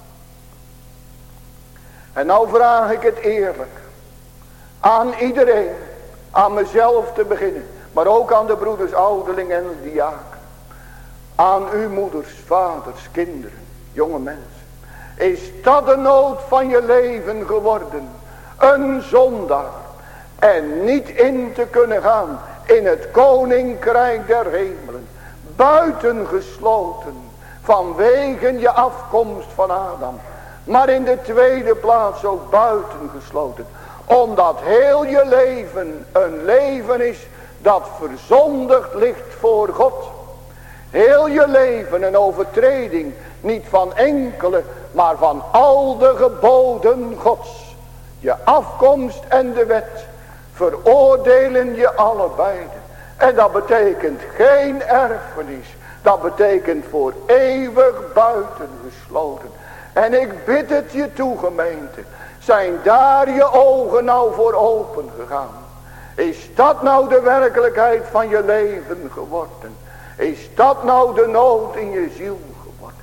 En nou vraag ik het eerlijk. Aan iedereen. Aan mezelf te beginnen. Maar ook aan de broeders, ouderling en de diaken. Aan uw moeders, vaders, kinderen, jonge mensen. Is dat de nood van je leven geworden? Een zondaar. En niet in te kunnen gaan in het koninkrijk der hemelen. Buitengesloten vanwege je afkomst van Adam. Maar in de tweede plaats ook buitengesloten. Omdat heel je leven een leven is dat verzondigd ligt voor God. Heel je leven een overtreding, niet van enkele, maar van al de geboden Gods. Je afkomst en de wet veroordelen je allebei. En dat betekent geen erfenis. Dat betekent voor eeuwig buitengesloten. En ik bid het je toe, gemeente. Zijn daar je ogen nou voor open gegaan? Is dat nou de werkelijkheid van je leven geworden? Is dat nou de nood in je ziel geworden?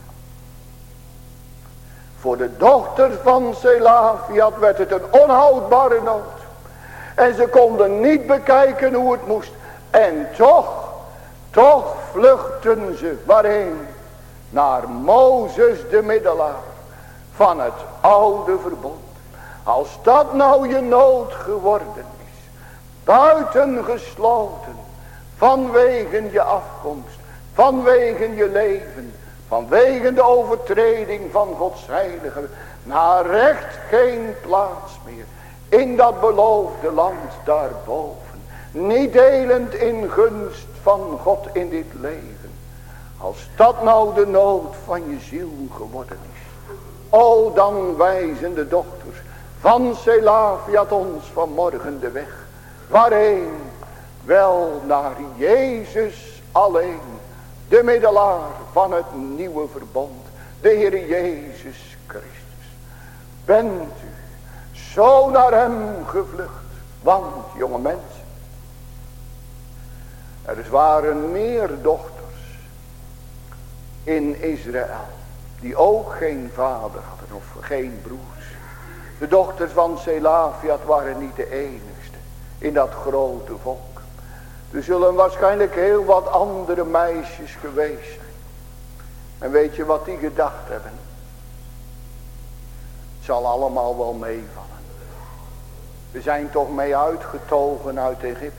Voor de dochter van Selafiat werd het een onhoudbare nood. En ze konden niet bekijken hoe het moest. En toch vluchten ze. Waarheen? Naar Mozes de middelaar. Van het oude verbond. Als dat nou je nood geworden is. Buitengesloten. Vanwege je afkomst. Vanwege je leven. Vanwege de overtreding van Gods heilige. Naar recht geen plaats meer. In dat beloofde land daarboven. Niet delend in gunst van God in dit leven. Als dat nou de nood van je ziel geworden is. O, dan wijzen de dochters van Selafiat ons vanmorgen de weg. Waarheen? Wel naar Jezus alleen. De middelaar van het nieuwe verbond. De Heer Jezus Christus. Bent u zo naar hem gevlucht? Want, jonge mensen. Er waren meer dochters in Israël. Die ook geen vader hadden of geen broers. De dochters van Selafiat waren niet de enigste in dat grote volk. Er zullen waarschijnlijk heel wat andere meisjes geweest zijn. En weet je wat die gedacht hebben? Het zal allemaal wel meevallen. We zijn toch mee uitgetogen uit Egypte.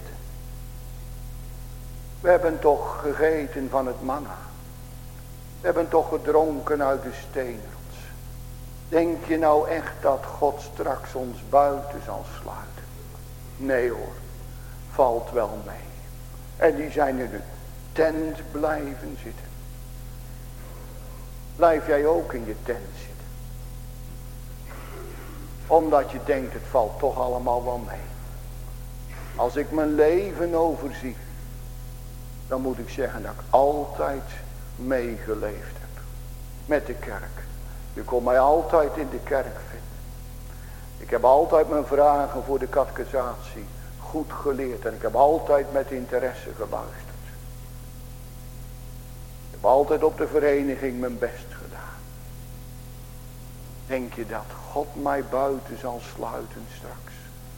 We hebben toch gegeten van het manna. We hebben toch gedronken uit de steenrots. Denk je nou echt dat God straks ons buiten zal sluiten? Nee hoor, valt wel mee. En die zijn in de tent blijven zitten. Blijf jij ook in je tent zitten? Omdat je denkt het valt toch allemaal wel mee. Als ik mijn leven overzie. Dan moet ik zeggen dat ik altijd meegeleefd heb. Met de kerk. Je kon mij altijd in de kerk vinden. Ik heb altijd mijn vragen voor de catechisatie goed geleerd. En ik heb altijd met interesse geluisterd. Ik heb altijd op de vereniging mijn best gedaan. Denk je dat God mij buiten zal sluiten straks?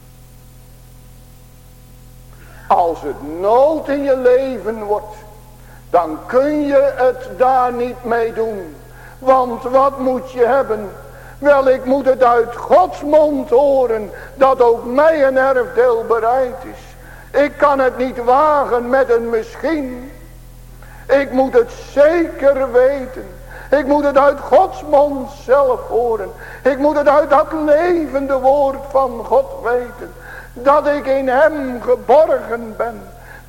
Als het nood in je leven wordt, dan kun je het daar niet mee doen. Want wat moet je hebben? Wel, ik moet het uit Gods mond horen, dat ook mij een erfdeel bereid is. Ik kan het niet wagen met een misschien. Ik moet het zeker weten. Ik moet het uit Gods mond zelf horen. Ik moet het uit dat levende woord van God weten. Dat ik in hem geborgen ben.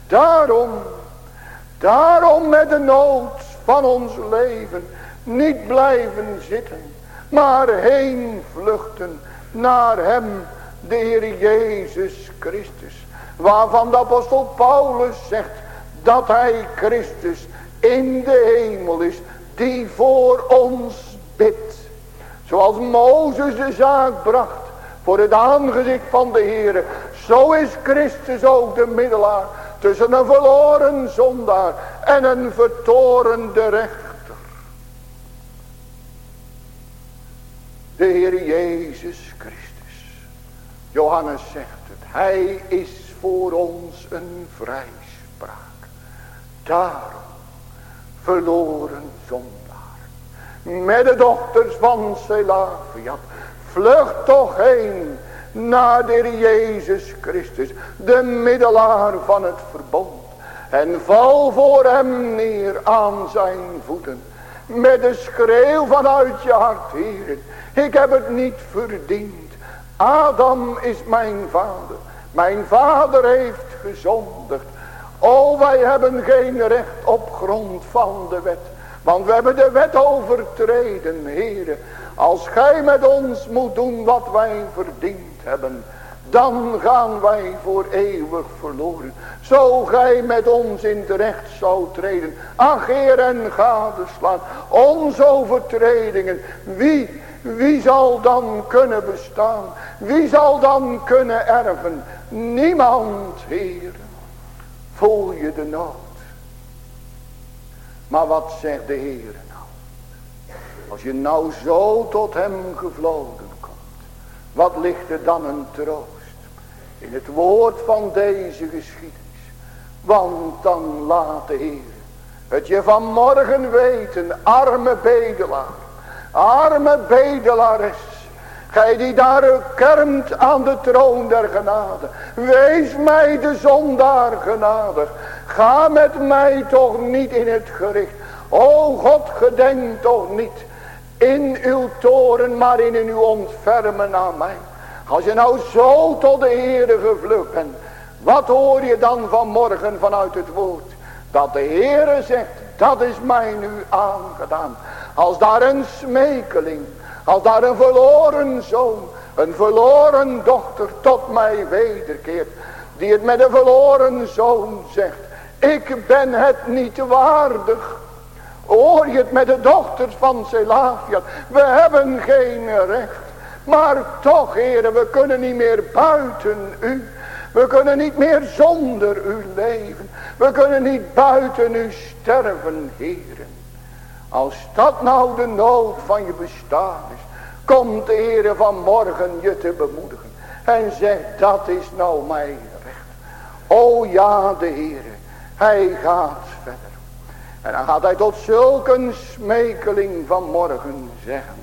Daarom met de nood van ons leven niet blijven zitten. Maar heen vluchten naar hem, de Heer Jezus Christus. Waarvan de apostel Paulus zegt dat hij Christus in de hemel is. Die voor ons bidt. Zoals Mozes de zaak bracht voor het aangezicht van de Heer. Zo is Christus ook de middelaar tussen een verloren zondaar en een vertorende rechter. De Heer Jezus Christus. Johannes zegt het. Hij is voor ons een vrijspraak. Daarom verloren zondaar. Met de dochters van Selafiat. Vlucht toch heen naar de Heer Jezus Christus. De middelaar van het verbond. En val voor hem neer aan zijn voeten. Met de schreeuw vanuit je hart, Heer. Ik heb het niet verdiend. Adam is mijn vader. Mijn vader heeft gezondigd. O, wij hebben geen recht op grond van de wet. Want we hebben de wet overtreden, Heere. Als gij met ons moet doen wat wij verdiend hebben, dan gaan wij voor eeuwig verloren. Zo gij met ons in het recht zou treden, ach Heer, en gadeslaan onze overtredingen. Wie zal dan kunnen bestaan? Wie zal dan kunnen erven? Niemand, Heer. Voel je de nood. Maar wat zegt de Heer nou? Als je nou zo tot hem gevlogen komt. Wat ligt er dan een troost? In het woord van deze geschiedenis. Want dan laat de Heer het je vanmorgen weten. Arme bedelaar. Arme bedelares. Gij die daar kermt aan de troon der genade. Wees mij de zondaar genadig. Ga met mij toch niet in het gericht. O God, gedenk toch niet in uw toren, maar in uw ontfermen aan mij. Als je nou zo tot de Heere gevlucht bent. Wat hoor je dan vanmorgen vanuit het woord? Dat de Heere zegt, dat is mij nu aangedaan. Als daar een smekeling, als daar een verloren zoon, een verloren dochter tot mij wederkeert. Die het met een verloren zoon zegt. Ik ben het niet waardig. Hoor je het met de dochters van Selafiat. We hebben geen recht. Maar toch, heren, we kunnen niet meer buiten u. We kunnen niet meer zonder u leven. We kunnen niet buiten u sterven, heren. Als dat nou de nood van je bestaan is, komt de Heere vanmorgen je te bemoedigen. En zegt, dat is nou mijn recht. O ja, de Heere, hij gaat verder. En dan gaat hij tot zulke een smekeling vanmorgen zeggen.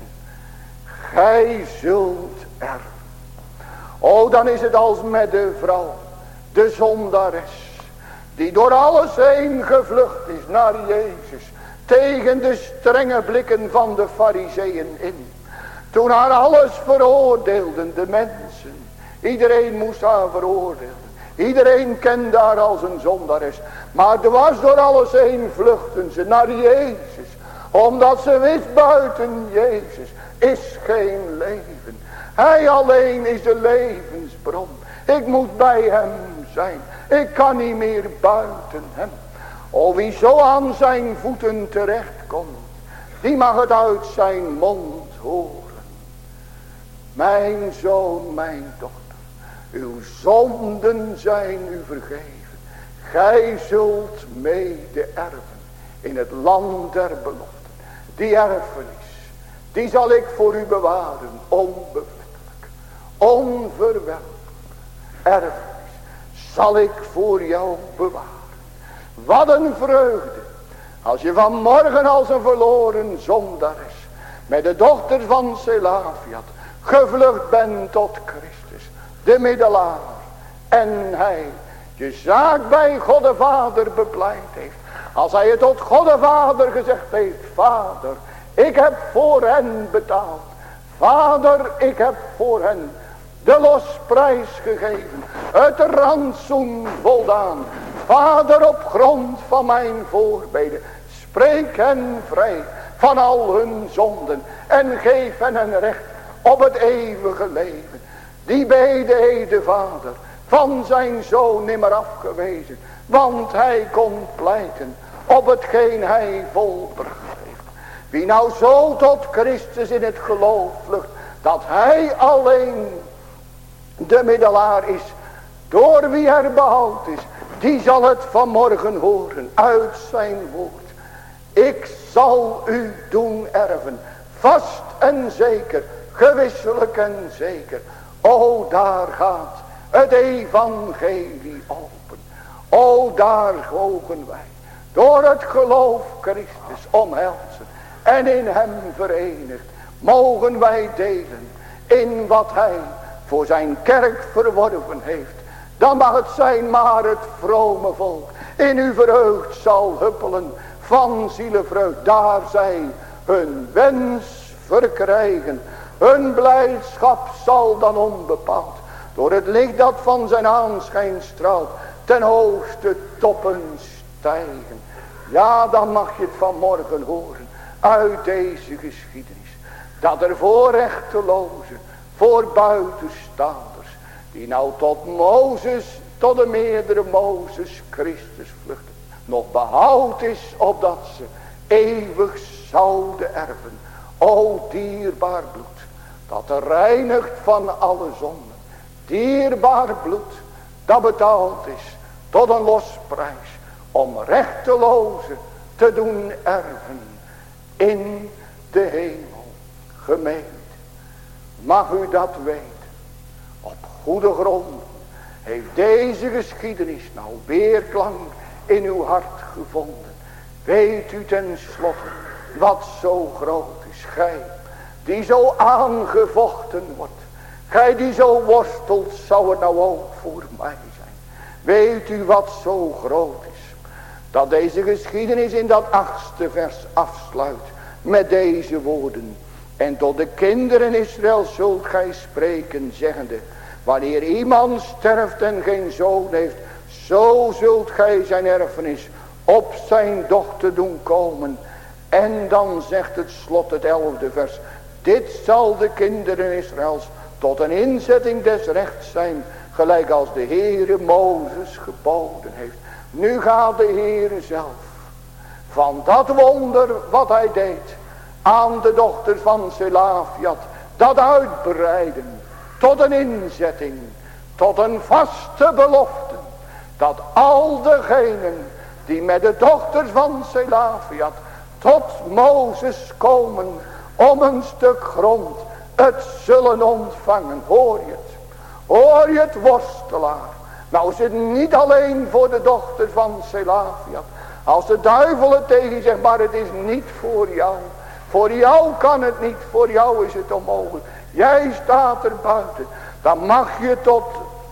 Gij zult erven. O, dan is het als met de vrouw, de zondares, die door alles heen gevlucht is naar Jezus. Tegen de strenge blikken van de Farizeeën in. Toen haar alles veroordeelden, de mensen. Iedereen moest haar veroordelen. Iedereen kende haar als een zondares. Maar dwars door alles heen vluchten ze naar Jezus. Omdat ze wist, buiten Jezus is geen leven. Hij alleen is de levensbron. Ik moet bij hem zijn. Ik kan niet meer buiten hem. O, wie zo aan zijn voeten terechtkomt, die mag het uit zijn mond horen. Mijn zoon, mijn dochter, uw zonden zijn u vergeven. Gij zult mede erven in het land der beloften. Die erfenis, die zal ik voor u bewaren, onbevlekkelijk, onverwelkelijk. Erfenis zal ik voor jou bewaren. Wat een vreugde, als je vanmorgen als een verloren zondares, met de dochter van Selafiat, gevlucht bent tot Christus, de middelaar. En hij je zaak bij God de Vader bepleit heeft. Als hij het tot God de Vader gezegd heeft, Vader, Ik heb voor hen betaald. Vader, ik heb voor hen de losprijs gegeven. Het rantsoen voldaan. Vader, op grond van mijn voorbeden. Spreek hen vrij van al hun zonden. En geef hen een recht op het eeuwige leven. Die bede, Vader, van zijn zoon nimmer afgewezen. Want hij kon pleiten op hetgeen hij volbracht heeft. Wie nou zo tot Christus in het geloof vlucht, dat hij alleen de middelaar is, door wie er behoud is, die zal het vanmorgen horen uit zijn woord. Ik zal u doen erven, vast en zeker, gewisselijk en zeker. O, daar gaat het evangelie open. O, daar mogen wij door het geloof Christus omhelzen. En in hem verenigd mogen wij delen in wat hij voor zijn kerk verworven heeft. Dan mag het zijn maar het vrome volk in uw verheugd zal huppelen van zielenvreugd. Daar zij hun wens verkrijgen. Hun blijdschap zal dan onbepaald door het licht dat van zijn aanschijn straalt ten hoogste toppen stijgen. Ja, dan mag je het vanmorgen horen uit deze geschiedenis. Dat er voor rechtelozen, voor buitenstaanders, die nou tot Mozes, tot de meerdere Mozes Christus vluchten, nog behoud is opdat ze eeuwig zouden erven. O dierbaar bloed, dat reinigt van alle zonden. Dierbaar bloed, dat betaald is tot een losprijs, om rechtelozen te doen erven in de hemel. Gemeente, mag u dat weten. Op goede grond heeft deze geschiedenis nou weerklank in uw hart gevonden. Weet u tenslotte wat zo groot is. Gij die zo aangevochten wordt. Gij die zo worstelt, zou het nou ook voor mij zijn. Weet u wat zo groot is. Dat deze geschiedenis in dat 8e vers afsluit met deze woorden. En tot de kinderen Israël zult gij spreken, zeggende: wanneer iemand sterft en geen zoon heeft, zo zult gij zijn erfenis op zijn dochter doen komen. En dan zegt het slot, het 11e vers: dit zal de kinderen Israëls tot een inzetting des rechts zijn, gelijk als de Heere Mozes geboden heeft. Nu gaat de Heere zelf van dat wonder wat hij deed aan de dochter van Selafiat, dat uitbreiden tot een inzetting, tot een vaste belofte, dat al degenen die met de dochter van Selafiat tot Mozes komen om een stuk grond, het zullen ontvangen. Hoor je het? Hoor je het, worstelaar? Nou is het niet alleen voor de dochter van Selafiat. Als de duivel het tegen je zegt, maar het is niet voor jou. Voor jou kan het niet, voor jou is het onmogelijk. Jij staat er buiten. Dan mag je tot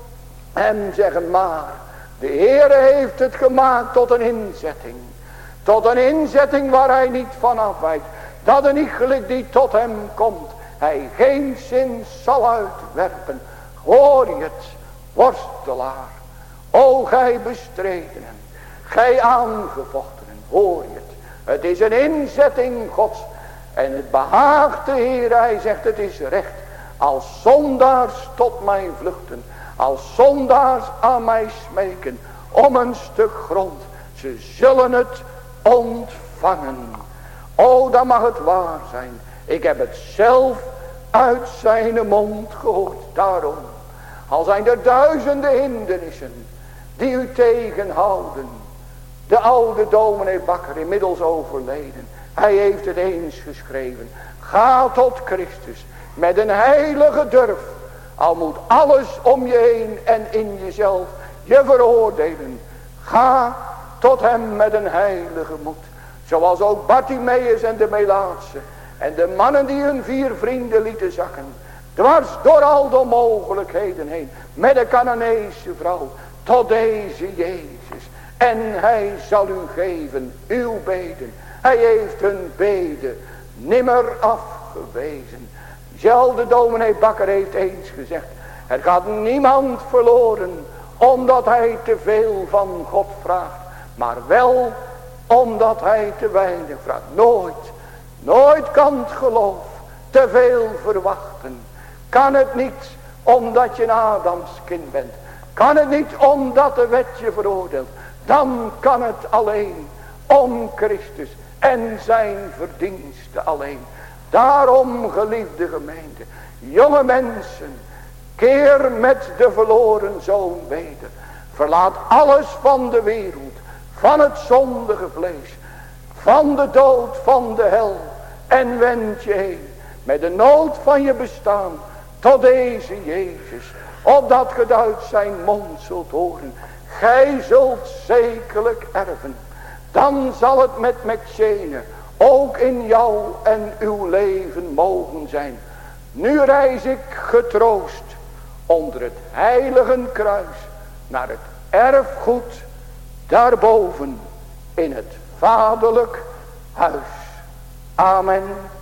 hem zeggen, maar de Heere heeft het gemaakt tot een inzetting. Tot een inzetting waar hij niet van afwijkt. Dat een iegelijk die tot hem komt, hij geen zin zal uitwerpen. Hoor je het, worstelaar? O gij bestredenen, gij aangevochtenen, hoor je het? Het is een inzetting Gods. En het behaagt de Heer, hij zegt het is recht. Als zondaars tot mij vluchten, als zondaars aan mij smeken, om een stuk grond. Ze zullen het ontvangen. O, dan mag het waar zijn. Ik heb het zelf uit zijn mond gehoord. Daarom, al zijn er duizenden hindernissen die u tegenhouden. De oude dominee Bakker, inmiddels overleden. Hij heeft het eens geschreven. Ga tot Christus met een heilige durf. Al moet alles om je heen en in jezelf je veroordelen. Ga tot hem met een heilige moed. Zoals ook Bartimaeus en de Melaatse. En de mannen die hun 4 vrienden lieten zakken. Dwars door al de mogelijkheden heen. Met de Cananeese vrouw. Tot deze Jezus. En hij zal u geven uw beden. Hij heeft hun beden nimmer afgewezen. Zelfde dominee Bakker heeft eens gezegd, er gaat niemand verloren omdat hij te veel van God vraagt, maar wel omdat hij te weinig vraagt. Nooit kan het geloof te veel verwachten. Kan het niet omdat je een Adams kind bent. Kan het niet omdat de wet je veroordeelt. Dan kan het alleen om Christus en zijn verdiensten alleen. Daarom, geliefde gemeente, jonge mensen, keer met de verloren zoon weder. Verlaat alles van de wereld, van het zondige vlees, van de dood, van de hel, en wend je heen met de nood van je bestaan tot deze Jezus, opdat ge uit zijn mond zult horen, gij zult zekerlijk erven. Dan zal het met Metsene ook in jou en uw leven mogen zijn. Nu reis ik getroost onder het heilige kruis naar het erfgoed daarboven in het vaderlijk huis. Amen.